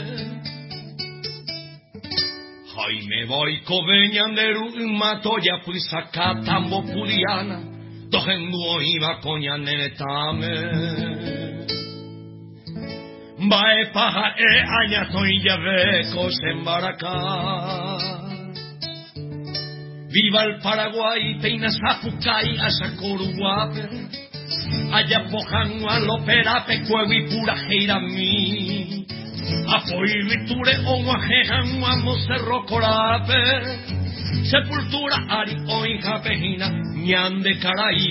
Speaker 5: Jaime boiko beñanderu matoya puisaka tambo pudiana dohenduo iba coñanetame Bae paja e añato y llave kose embaraka Viva el Paraguay peina sapukai asakoruape Allá pojan a lopera pecuevo y pura geira mi Apoy viture o guajejan guamo cerro corape Sepultura ari o hija pejina ñan de caraí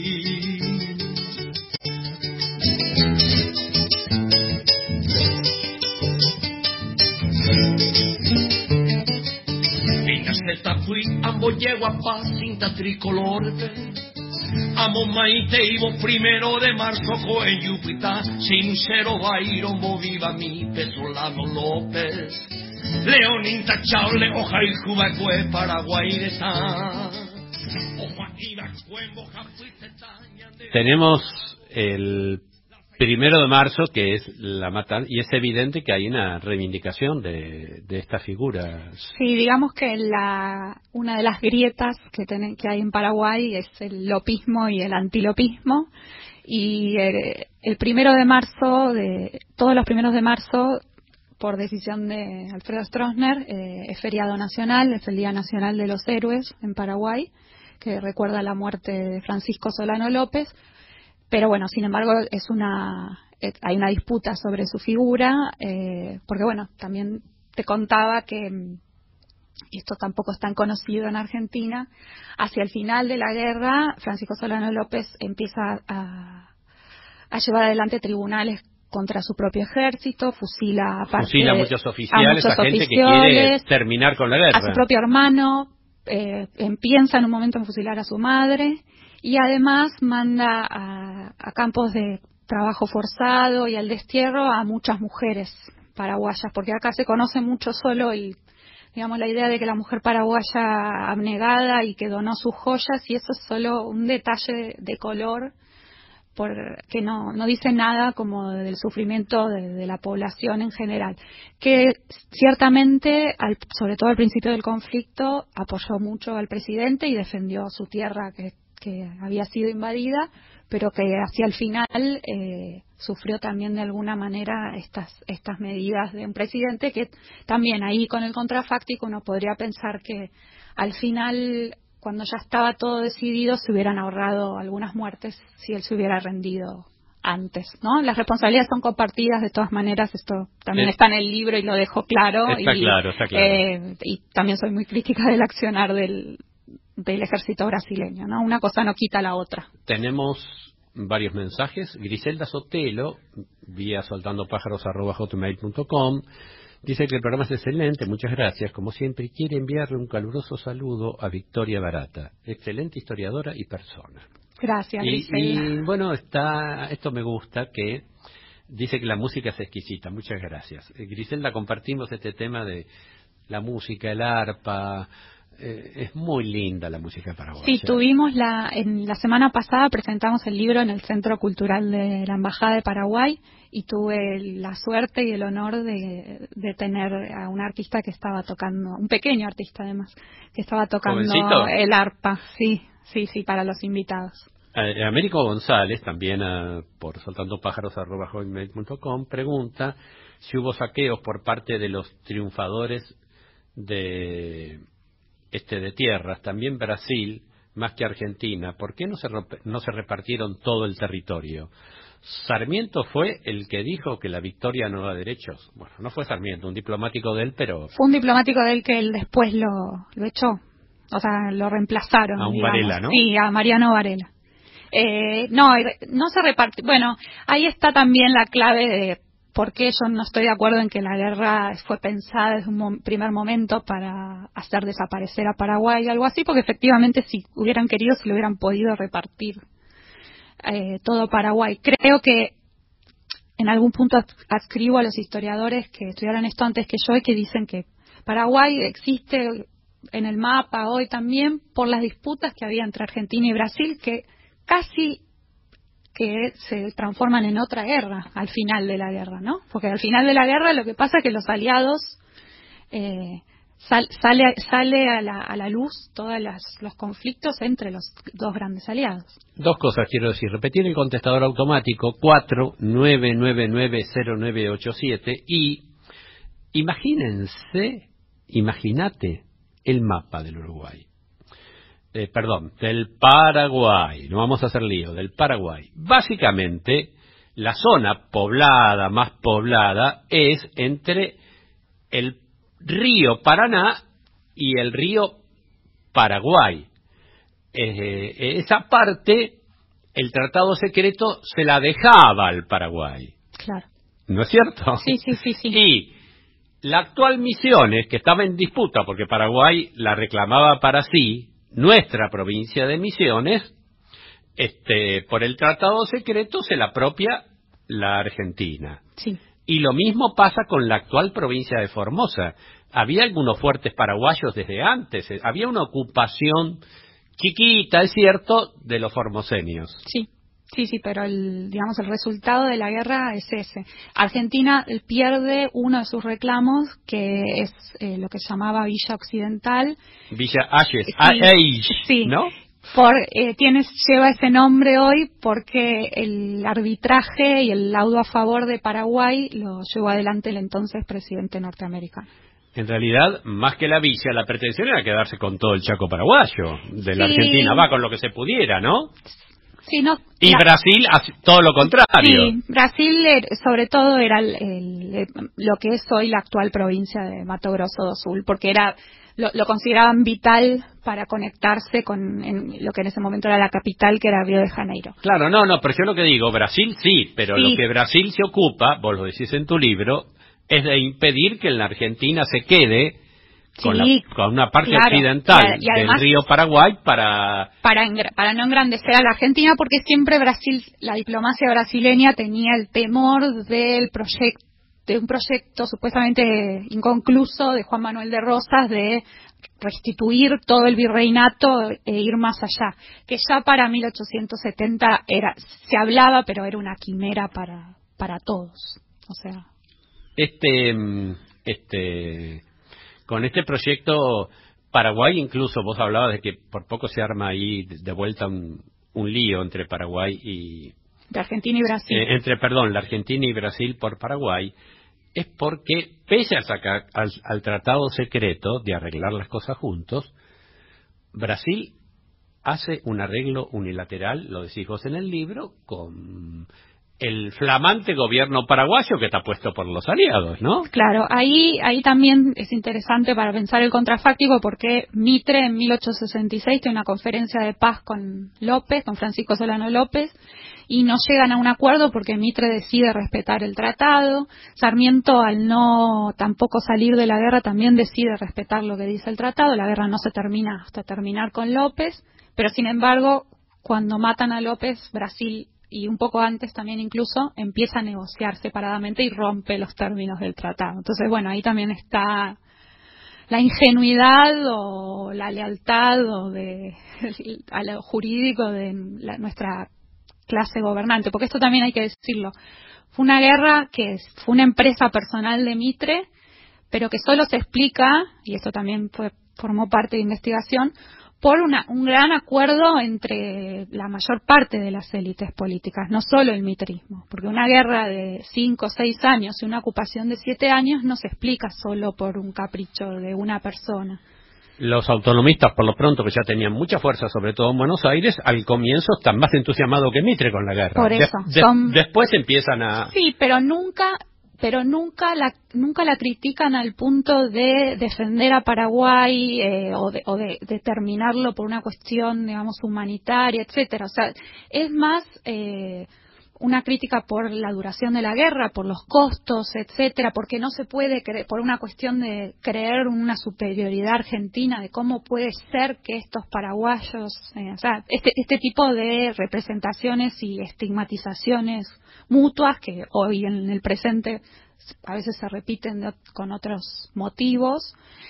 Speaker 5: Pina se tapui ambo yegua pa cinta tricolorte Amo maite ibo primero de marzo coen Yupita Sincero Bairon viva mi Solano López Leonín Tachable Oja y Cubacue Paraguay de San
Speaker 2: Tenemos el primero de marzo, que es la matanza, y es evidente que hay una reivindicación de, de esta figura.
Speaker 3: Sí, digamos que la, una de las grietas que, ten, que hay en Paraguay es el lopismo y el antilopismo, y el, el primero de marzo, de todos los primeros de marzo, por decisión de Alfredo Stroessner, eh, es feriado nacional, es el Día Nacional de los Héroes en Paraguay, que recuerda la muerte de Francisco Solano López. Pero bueno, sin embargo, es una eh, hay una disputa sobre su figura, eh, porque bueno, también te contaba que, y esto tampoco es tan conocido en Argentina, hacia el final de la guerra, Francisco Solano López empieza a, a llevar adelante tribunales contra su propio ejército, fusila a, parte,
Speaker 2: fusila a muchos oficiales, a, muchos a gente
Speaker 3: oficiales,
Speaker 2: que quiere terminar con la guerra.
Speaker 3: A su propio hermano, eh, piensa en un momento en fusilar a su madre, y además manda a, a campos de trabajo forzado y al destierro a muchas mujeres paraguayas, porque acá se conoce mucho solo el, digamos, la idea de que la mujer paraguaya abnegada y que donó sus joyas, y eso es solo un detalle de color, por, que no, no dice nada como del sufrimiento de, de la población en general, que ciertamente, al, sobre todo al principio del conflicto, apoyó mucho al presidente y defendió su tierra que, que había sido invadida, pero que hacia el final eh, sufrió también de alguna manera estas, estas medidas de un presidente que también ahí con el contrafáctico uno podría pensar que al final, cuando ya estaba todo decidido, se hubieran ahorrado algunas muertes si él se hubiera rendido antes, ¿no? Las responsabilidades son compartidas de todas maneras, esto también es, está en el libro y lo dejo claro.
Speaker 2: Está y, claro, está claro.
Speaker 3: Eh, y también soy muy crítica del accionar del, del ejército brasileño, ¿no? Una cosa no quita la otra.
Speaker 2: Tenemos varios mensajes. Griselda Sotelo, vía soltandopájaros arroba hotmail punto com, dice que el programa es excelente, muchas gracias. Como siempre, quiere enviarle un caluroso saludo a Victoria Barata, excelente historiadora y persona.
Speaker 3: Gracias,
Speaker 2: y,
Speaker 3: Griselda.
Speaker 2: Y bueno, está, esto me gusta, que dice que la música es exquisita. Muchas gracias. Eh, Griselda, compartimos este tema de la música, el arpa. Eh, es muy linda la música paraguaya.
Speaker 3: Sí, tuvimos la en la semana pasada presentamos el libro en el Centro Cultural de la Embajada de Paraguay y tuve la suerte y el honor de, de tener a un artista que estaba tocando, un pequeño artista además, que estaba tocando
Speaker 2: ¿Jovencito?
Speaker 3: El arpa, sí, sí, sí, para los invitados.
Speaker 2: Eh, Américo González, también a, por soltandopájaros arroba hotmail punto com, pregunta si hubo saqueos por parte de los triunfadores de este de tierras, también Brasil, más que Argentina. ¿Por qué no se, no se repartieron todo el territorio? Sarmiento fue el que dijo que la victoria no da derechos. Bueno, no fue Sarmiento, un diplomático de él, pero...
Speaker 3: Fue un diplomático de él que él después lo, lo echó, o sea, lo reemplazaron.
Speaker 2: A un
Speaker 3: digamos.
Speaker 2: Varela, ¿no?
Speaker 3: Sí, a Mariano Varela. Eh, no, no se repartió. Bueno, ahí está también la clave de por qué yo no estoy de acuerdo en que la guerra fue pensada desde un mo- primer momento para hacer desaparecer a Paraguay o algo así, porque efectivamente si hubieran querido se lo hubieran podido repartir eh, todo Paraguay. Creo que en algún punto adscribo a los historiadores que estudiaron esto antes que yo y que dicen que Paraguay existe en el mapa hoy también por las disputas que había entre Argentina y Brasil, que casi que se transforman en otra guerra al final de la guerra, ¿no? Porque al final de la guerra lo que pasa es que los aliados eh, sal, sale sale a la, a la luz todos los conflictos entre los dos grandes aliados.
Speaker 2: Dos cosas quiero decir. Repetir el contestador automático cuatro nueve nueve nueve cero nueve ocho siete y imagínense, imagínate el mapa del Uruguay. Eh, perdón, del Paraguay, no vamos a hacer lío, del Paraguay. Básicamente, la zona poblada, más poblada, es entre el río Paraná y el río Paraguay. Eh, esa parte, el tratado secreto se la dejaba al Paraguay.
Speaker 3: Claro.
Speaker 2: ¿No es cierto?
Speaker 3: Sí, sí, sí, sí.
Speaker 2: Y la actual Misiones, que estaba en disputa porque Paraguay la reclamaba para sí, nuestra provincia de Misiones, este, por el tratado secreto se la apropia la Argentina.
Speaker 3: Sí.
Speaker 2: Y lo mismo pasa con la actual provincia de Formosa. Había algunos fuertes paraguayos desde antes, había una ocupación chiquita, es cierto, de los formoseños.
Speaker 3: Sí. Sí, sí, pero el, digamos, el resultado de la guerra es ese. Argentina pierde uno de sus reclamos, que es eh, lo que se llamaba Villa Occidental.
Speaker 2: Villa Ayes,
Speaker 3: sí, sí,
Speaker 2: ¿no?
Speaker 3: Por, eh, tienes, lleva ese nombre hoy porque el arbitraje y el laudo a favor de Paraguay lo llevó adelante el entonces presidente norteamericano.
Speaker 2: En realidad, más que la villa, la pretensión era quedarse con todo el Chaco paraguayo de la
Speaker 3: sí.
Speaker 2: Argentina, va con lo que se pudiera, ¿no?
Speaker 3: Sí, no,
Speaker 2: y
Speaker 3: la,
Speaker 2: Brasil hace todo lo contrario.
Speaker 3: Sí, Brasil sobre todo era el, el, lo que es hoy la actual provincia de Mato Grosso do Sul, porque era lo, lo consideraban vital para conectarse con en lo que en ese momento era la capital, que era Río de Janeiro.
Speaker 2: Claro, no, no, pero yo lo que digo, Brasil sí, pero
Speaker 3: sí.
Speaker 2: Lo que Brasil se ocupa, vos lo decís en tu libro, es de impedir que en la Argentina se quede con,
Speaker 3: sí,
Speaker 2: la, con una parte
Speaker 3: claro,
Speaker 2: occidental
Speaker 3: y además,
Speaker 2: del río Paraguay para...
Speaker 3: Para, para no engrandecer a la Argentina, porque siempre Brasil, la diplomacia brasileña tenía el temor del proyecto, de un proyecto supuestamente inconcluso de Juan Manuel de Rosas de restituir todo el virreinato e ir más allá, que ya para mil ochocientos setenta era, se hablaba, pero era una quimera para, para todos, o sea...
Speaker 2: Este, este, con este proyecto Paraguay, incluso vos hablabas de que por poco se arma ahí de vuelta un, un lío entre Paraguay y...
Speaker 3: De Argentina y Brasil.
Speaker 2: Eh, entre, perdón, la Argentina y Brasil por Paraguay, es porque, pese a sacar al, al tratado secreto de arreglar las cosas juntos, Brasil hace un arreglo unilateral, lo decís vos en el libro, con el flamante gobierno paraguayo que está puesto por los aliados, ¿no?
Speaker 3: Claro, ahí ahí también es interesante para pensar el contrafáctico, porque Mitre en mil ochocientos sesenta y seis tiene una conferencia de paz con López, con Francisco Solano López, y no llegan a un acuerdo porque Mitre decide respetar el tratado. Sarmiento, al no tampoco salir de la guerra, también decide respetar lo que dice el tratado. La guerra no se termina hasta terminar con López, pero sin embargo, cuando matan a López, Brasil, y un poco antes también incluso, empieza a negociar separadamente y rompe los términos del tratado. Entonces, bueno, ahí también está la ingenuidad o la lealtad o de a lo jurídico de la, nuestra clase gobernante, porque esto también hay que decirlo. Fue una guerra que fue una empresa personal de Mitre, pero que solo se explica, y esto también fue formó parte de investigación, por una, un gran acuerdo entre la mayor parte de las élites políticas, no solo el mitrismo, porque una guerra de cinco o seis años y una ocupación de siete años no se explica solo por un capricho de una persona.
Speaker 2: Los autonomistas, por lo pronto, que ya tenían mucha fuerza, sobre todo en Buenos Aires, al comienzo están más entusiasmados que Mitre con la guerra.
Speaker 3: Por eso.
Speaker 2: De, de,
Speaker 3: son...
Speaker 2: Después empiezan a...
Speaker 3: Sí, pero nunca... pero nunca la nunca la critican al punto de defender a Paraguay eh, o, de, o de, de terminarlo por una cuestión, digamos, humanitaria, etcétera. O sea, es más eh, una crítica por la duración de la guerra, por los costos, etcétera, porque no se puede creer, por una cuestión de creer una superioridad argentina, de cómo puede ser que estos paraguayos, eh, o sea, este este tipo de representaciones y estigmatizaciones mutuas que hoy en el presente a veces se repiten de, con otros motivos,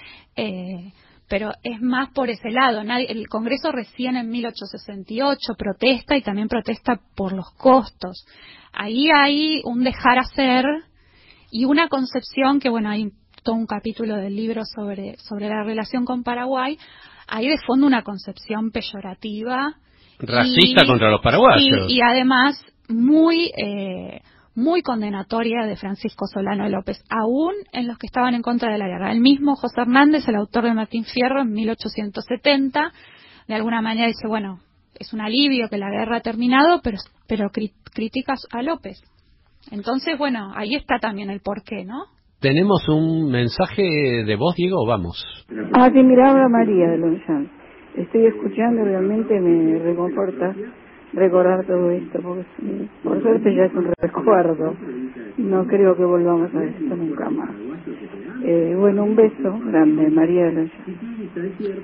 Speaker 3: eh, pero es más por ese lado. Nadie, el Congreso recién en mil ochocientos sesenta y ocho protesta y también protesta por los costos. Ahí hay un dejar hacer y una concepción que, bueno, hay todo un capítulo del libro sobre, sobre la relación con Paraguay. Hay de fondo una concepción peyorativa.
Speaker 2: Racista
Speaker 3: y,
Speaker 2: contra los paraguayos.
Speaker 3: Y, y además muy... Eh, muy condenatoria de Francisco Solano López, aún en los que estaban en contra de la guerra. El mismo José Hernández, el autor de Martín Fierro, en mil ochocientos setenta, de alguna manera dice, bueno, es un alivio que la guerra ha terminado, pero, pero cri- critica a López. Entonces, bueno, ahí está también el porqué, ¿no?
Speaker 2: ¿Tenemos un mensaje de voz, Diego, o vamos?
Speaker 6: Ah, sí, mira, habla María de Lonchán. Estoy escuchando, realmente me reconforta recordar todo esto, porque por suerte ya es un recuerdo. No creo que volvamos a esto nunca más. Eh, bueno, un beso grande, María de Lonchán.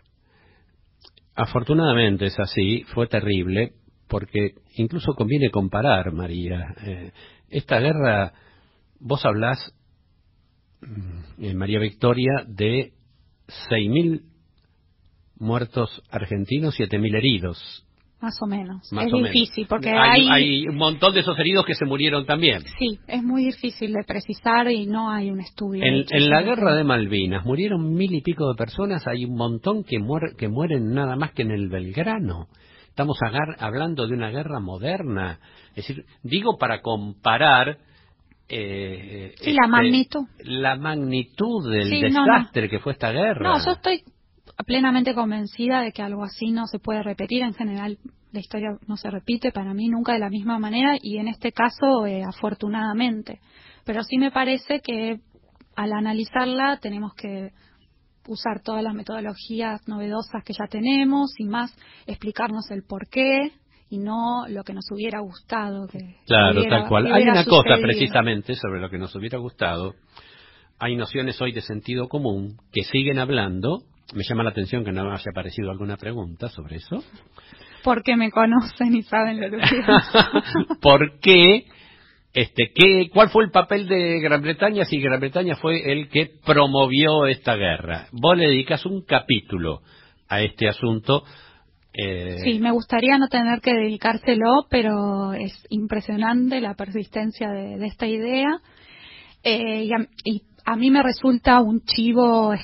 Speaker 2: Afortunadamente es así, fue terrible, porque incluso conviene comparar, María. Eh, esta guerra, vos hablás, eh, María Victoria, de seis mil muertos argentinos, siete mil heridos.
Speaker 3: Más o menos.
Speaker 2: Más
Speaker 3: es
Speaker 2: o
Speaker 3: difícil
Speaker 2: menos.
Speaker 3: porque
Speaker 2: hay,
Speaker 3: hay...
Speaker 2: hay un montón de esos heridos que se murieron también.
Speaker 3: Sí, es muy difícil de precisar y no hay un estudio.
Speaker 2: En,
Speaker 3: hecho,
Speaker 2: en la
Speaker 3: ¿sí?
Speaker 2: guerra de Malvinas murieron mil y pico de personas, hay un montón que, muer, que mueren nada más que en el Belgrano. Estamos agar, hablando de una guerra moderna. Es decir, digo para comparar... Eh,
Speaker 3: sí,
Speaker 2: este,
Speaker 3: la magnitud.
Speaker 2: La magnitud del
Speaker 3: sí,
Speaker 2: desastre
Speaker 3: no, no.
Speaker 2: que fue esta guerra.
Speaker 3: No, yo estoy... plenamente convencida de que algo así no se puede repetir. En general, la historia no se repite para mí nunca de la misma manera, y en este caso, eh, afortunadamente. Pero sí me parece que al analizarla tenemos que usar todas las metodologías novedosas que ya tenemos, y más explicarnos el porqué y no lo que nos hubiera gustado. Que
Speaker 2: claro,
Speaker 3: hubiera,
Speaker 2: tal cual.
Speaker 3: que
Speaker 2: Hay una
Speaker 3: sucedido.
Speaker 2: cosa precisamente sobre lo que nos hubiera gustado. Hay nociones hoy de sentido común que siguen hablando. Me llama la atención que no haya aparecido alguna pregunta sobre eso.
Speaker 3: Porque me conocen y saben lo que pienso.
Speaker 2: ¿Por qué? Este, ¿qué, ¿Cuál fue el papel de Gran Bretaña si Gran Bretaña fue el que promovió esta guerra? Vos le dedicas un capítulo a este asunto. Eh...
Speaker 3: Sí, me gustaría no tener que dedicárselo, pero es impresionante la persistencia de, de esta idea. Eh, y, a, y a mí me resulta un chivo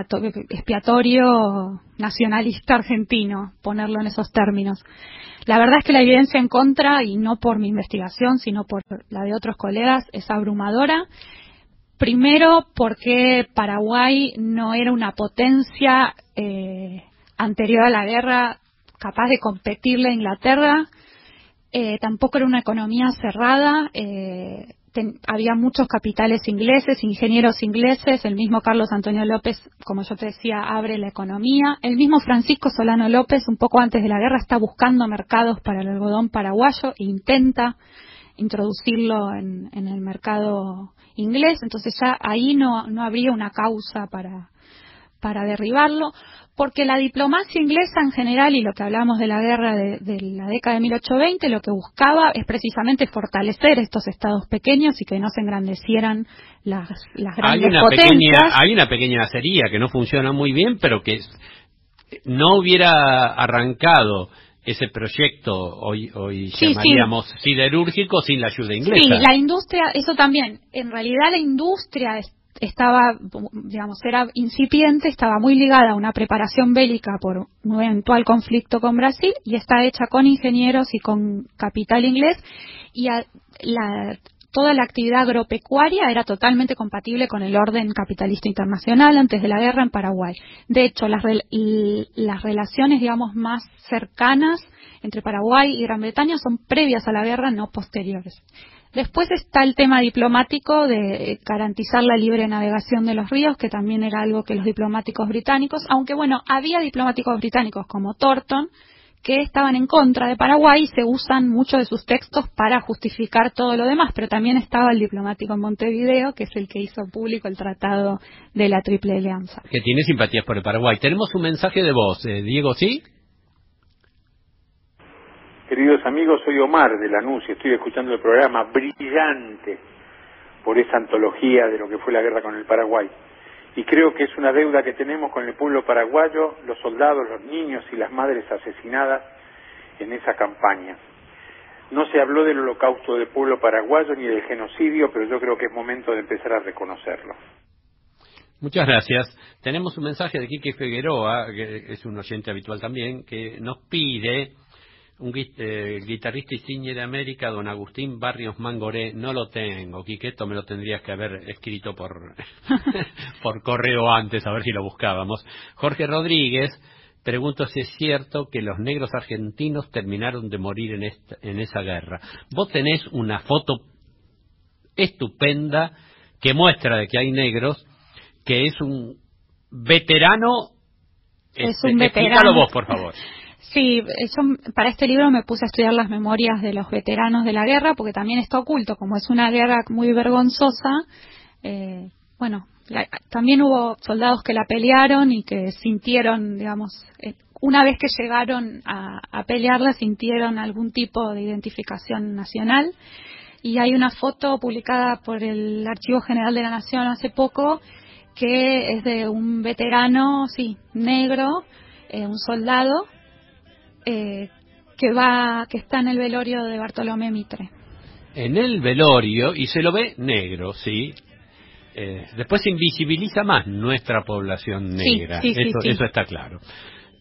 Speaker 3: expiatorio nacionalista argentino, ponerlo en esos términos. La verdad es que la evidencia en contra, y no por mi investigación, sino por la de otros colegas, es abrumadora. Primero, porque Paraguay no era una potencia eh, anterior a la guerra capaz de competirle a Inglaterra. Eh, tampoco era una economía cerrada. Eh, ten, había muchos capitales ingleses, ingenieros ingleses. El mismo Carlos Antonio López, como yo te decía, abre la economía. El mismo Francisco Solano López, un poco antes de la guerra, está buscando mercados para el algodón paraguayo e intenta introducirlo en, en el mercado inglés. Entonces ya ahí no, no habría una causa para, para derribarlo, porque la diplomacia inglesa en general, y lo que hablamos de la guerra de, de la década de mil ochocientos veinte, lo que buscaba es precisamente fortalecer estos estados pequeños y que no se engrandecieran las, las grandes
Speaker 2: hay una
Speaker 3: potencias.
Speaker 2: Pequeña, hay una pequeña acería que no funciona muy bien, pero que no hubiera arrancado ese proyecto hoy hoy
Speaker 3: sí,
Speaker 2: llamaríamos
Speaker 3: sí.
Speaker 2: siderúrgico sin la ayuda inglesa.
Speaker 3: Sí, la industria, eso también. En realidad la industria es, estaba, digamos, era incipiente, estaba muy ligada a una preparación bélica por un eventual conflicto con Brasil, y está hecha con ingenieros y con capital inglés, y a, la, toda la actividad agropecuaria era totalmente compatible con el orden capitalista internacional antes de la guerra en Paraguay. De hecho, las, las relaciones, digamos, más cercanas entre Paraguay y Gran Bretaña son previas a la guerra, no posteriores. Después está el tema diplomático de garantizar la libre navegación de los ríos, que también era algo que los diplomáticos británicos, aunque bueno, había diplomáticos británicos como Thornton, que estaban en contra de Paraguay y se usan muchos de sus textos para justificar todo lo demás, pero también estaba el diplomático en Montevideo, que es el que hizo público el tratado de la Triple Alianza.
Speaker 2: Que tiene simpatías por el Paraguay. Tenemos un mensaje de voz, eh, Diego, ¿sí?
Speaker 7: Queridos amigos, soy Omar de Lanús y estoy escuchando el programa brillante por esa antología de lo que fue la guerra con el Paraguay. Y creo que es una deuda que tenemos con el pueblo paraguayo, los soldados, los niños y las madres asesinadas en esa campaña. No se habló del holocausto del pueblo paraguayo ni del genocidio, pero yo creo que es momento de empezar a reconocerlo.
Speaker 2: Muchas gracias. Tenemos un mensaje de Quique Figueroa, que es un oyente habitual también, que nos pide un eh, guitarrista insignia de América, don Agustín Barrios Mangoré. No lo tengo, Quique, esto me lo tendrías que haber escrito por por correo antes, a ver si lo buscábamos. Jorge Rodríguez, pregunto si es cierto que los negros argentinos terminaron de morir en esta, en esa guerra. Vos tenés una foto estupenda que muestra de que hay negros, que es un veterano.
Speaker 3: Es
Speaker 2: este,
Speaker 3: un veterano.
Speaker 2: Explícalo vos, por favor.
Speaker 3: Sí, eso, para este libro me puse a estudiar las memorias de los veteranos de la guerra, porque también está oculto, como es una guerra muy vergonzosa. Eh, bueno, la, también hubo soldados que la pelearon y que sintieron, digamos, eh, una vez que llegaron a, a pelearla, sintieron algún tipo de identificación nacional. Y hay una foto publicada por el Archivo General de la Nación hace poco, que es de un veterano, sí, negro, eh, un soldado, Eh, que va que está en el velorio de Bartolomé Mitre.
Speaker 2: En el velorio, y se lo ve negro, sí. Eh, después se invisibiliza más nuestra población negra.
Speaker 3: Sí, sí,
Speaker 2: eso,
Speaker 3: sí, sí.
Speaker 2: eso está claro.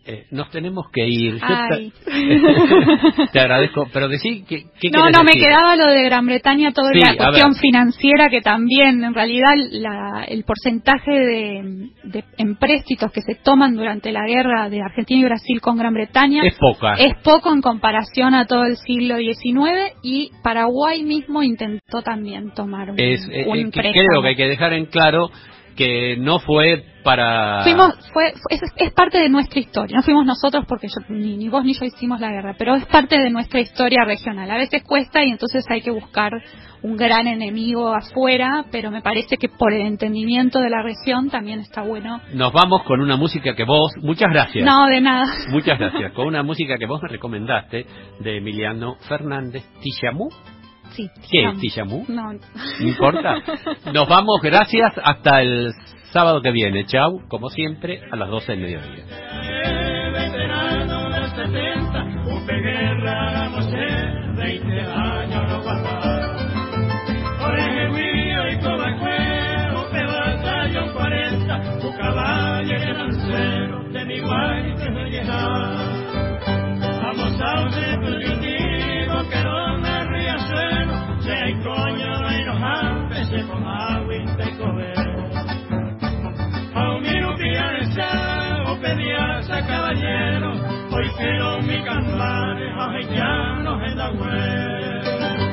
Speaker 2: Eh, nos tenemos que ir. Yo
Speaker 3: Ay.
Speaker 2: te, te agradezco, pero decí que ¿qué
Speaker 3: No, no,
Speaker 2: decir?
Speaker 3: me quedaba lo de Gran Bretaña, toda
Speaker 2: Sí,
Speaker 3: la
Speaker 2: a
Speaker 3: cuestión
Speaker 2: ver.
Speaker 3: financiera, que también, en realidad, la, el porcentaje de, de empréstitos que se toman durante la guerra de Argentina y Brasil con Gran Bretaña
Speaker 2: Es poca.
Speaker 3: es poco en comparación a todo el siglo diecinueve, y Paraguay mismo intentó también tomar un,
Speaker 2: Es, eh,
Speaker 3: un
Speaker 2: eh, que
Speaker 3: préstamo.
Speaker 2: creo que hay que dejar en claro que no fue para...
Speaker 3: Fuimos, fue, fue- es, es parte de nuestra historia. No fuimos nosotros porque yo, ni, ni vos ni yo hicimos la guerra, pero es parte de nuestra historia regional. A veces cuesta y entonces hay que buscar un gran enemigo afuera, pero me parece que por el entendimiento de la región también está bueno.
Speaker 2: Nos vamos con una música que vos... Muchas gracias.
Speaker 3: No, de nada.
Speaker 2: Muchas gracias. Con una música que vos me recomendaste de Emiliano Fernández, Tijamú.
Speaker 3: Sí.
Speaker 2: ¿Qué
Speaker 3: no.
Speaker 2: es Tijamú?
Speaker 3: No.
Speaker 2: No importa. Nos vamos, gracias, hasta el sábado que viene. Chau, como siempre, a las doce del mediodía.
Speaker 5: Veterano de setenta, Upe Guerra, Mosé, veinte años no pasaron. Jorge Guío y Cobacue, Upe Batallón cuarenta, tu caballo y el lancero de mi guay que me llegaron. Vamos a un dispositivo que no me ría suelo, si hay coño y los ambes se con agua y te cobero. A un minuto o pedías a caballero, hoy quiero mi campane, ay ya no es la web.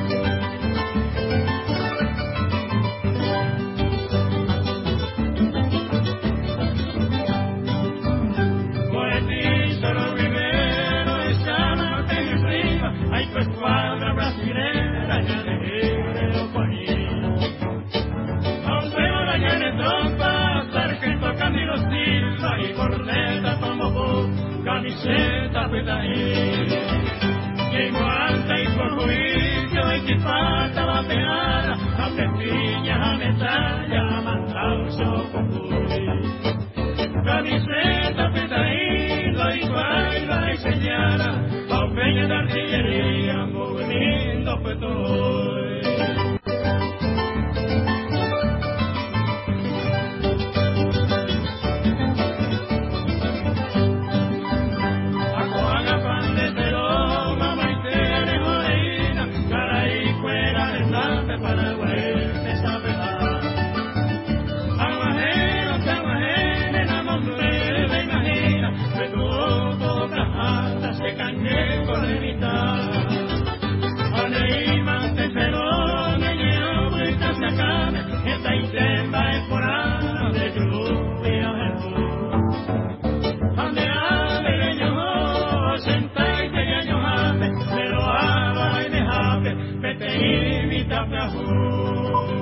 Speaker 5: Poetizaro Rivero, esa noche en arriba, hay tu escuadra brasilera, ya de libre oponía. Aunque no la llene trompa, sargento Camilo Silva y corneta tomó camiseta petaí. Y en guanta y por juicio y chipata bateada, a pestiñas, a metalla, a mantauso con cuy. Camiseta petaí, lo igual la señala, a peña de artillería, muy lindo pues todo. Vete y mi tapia.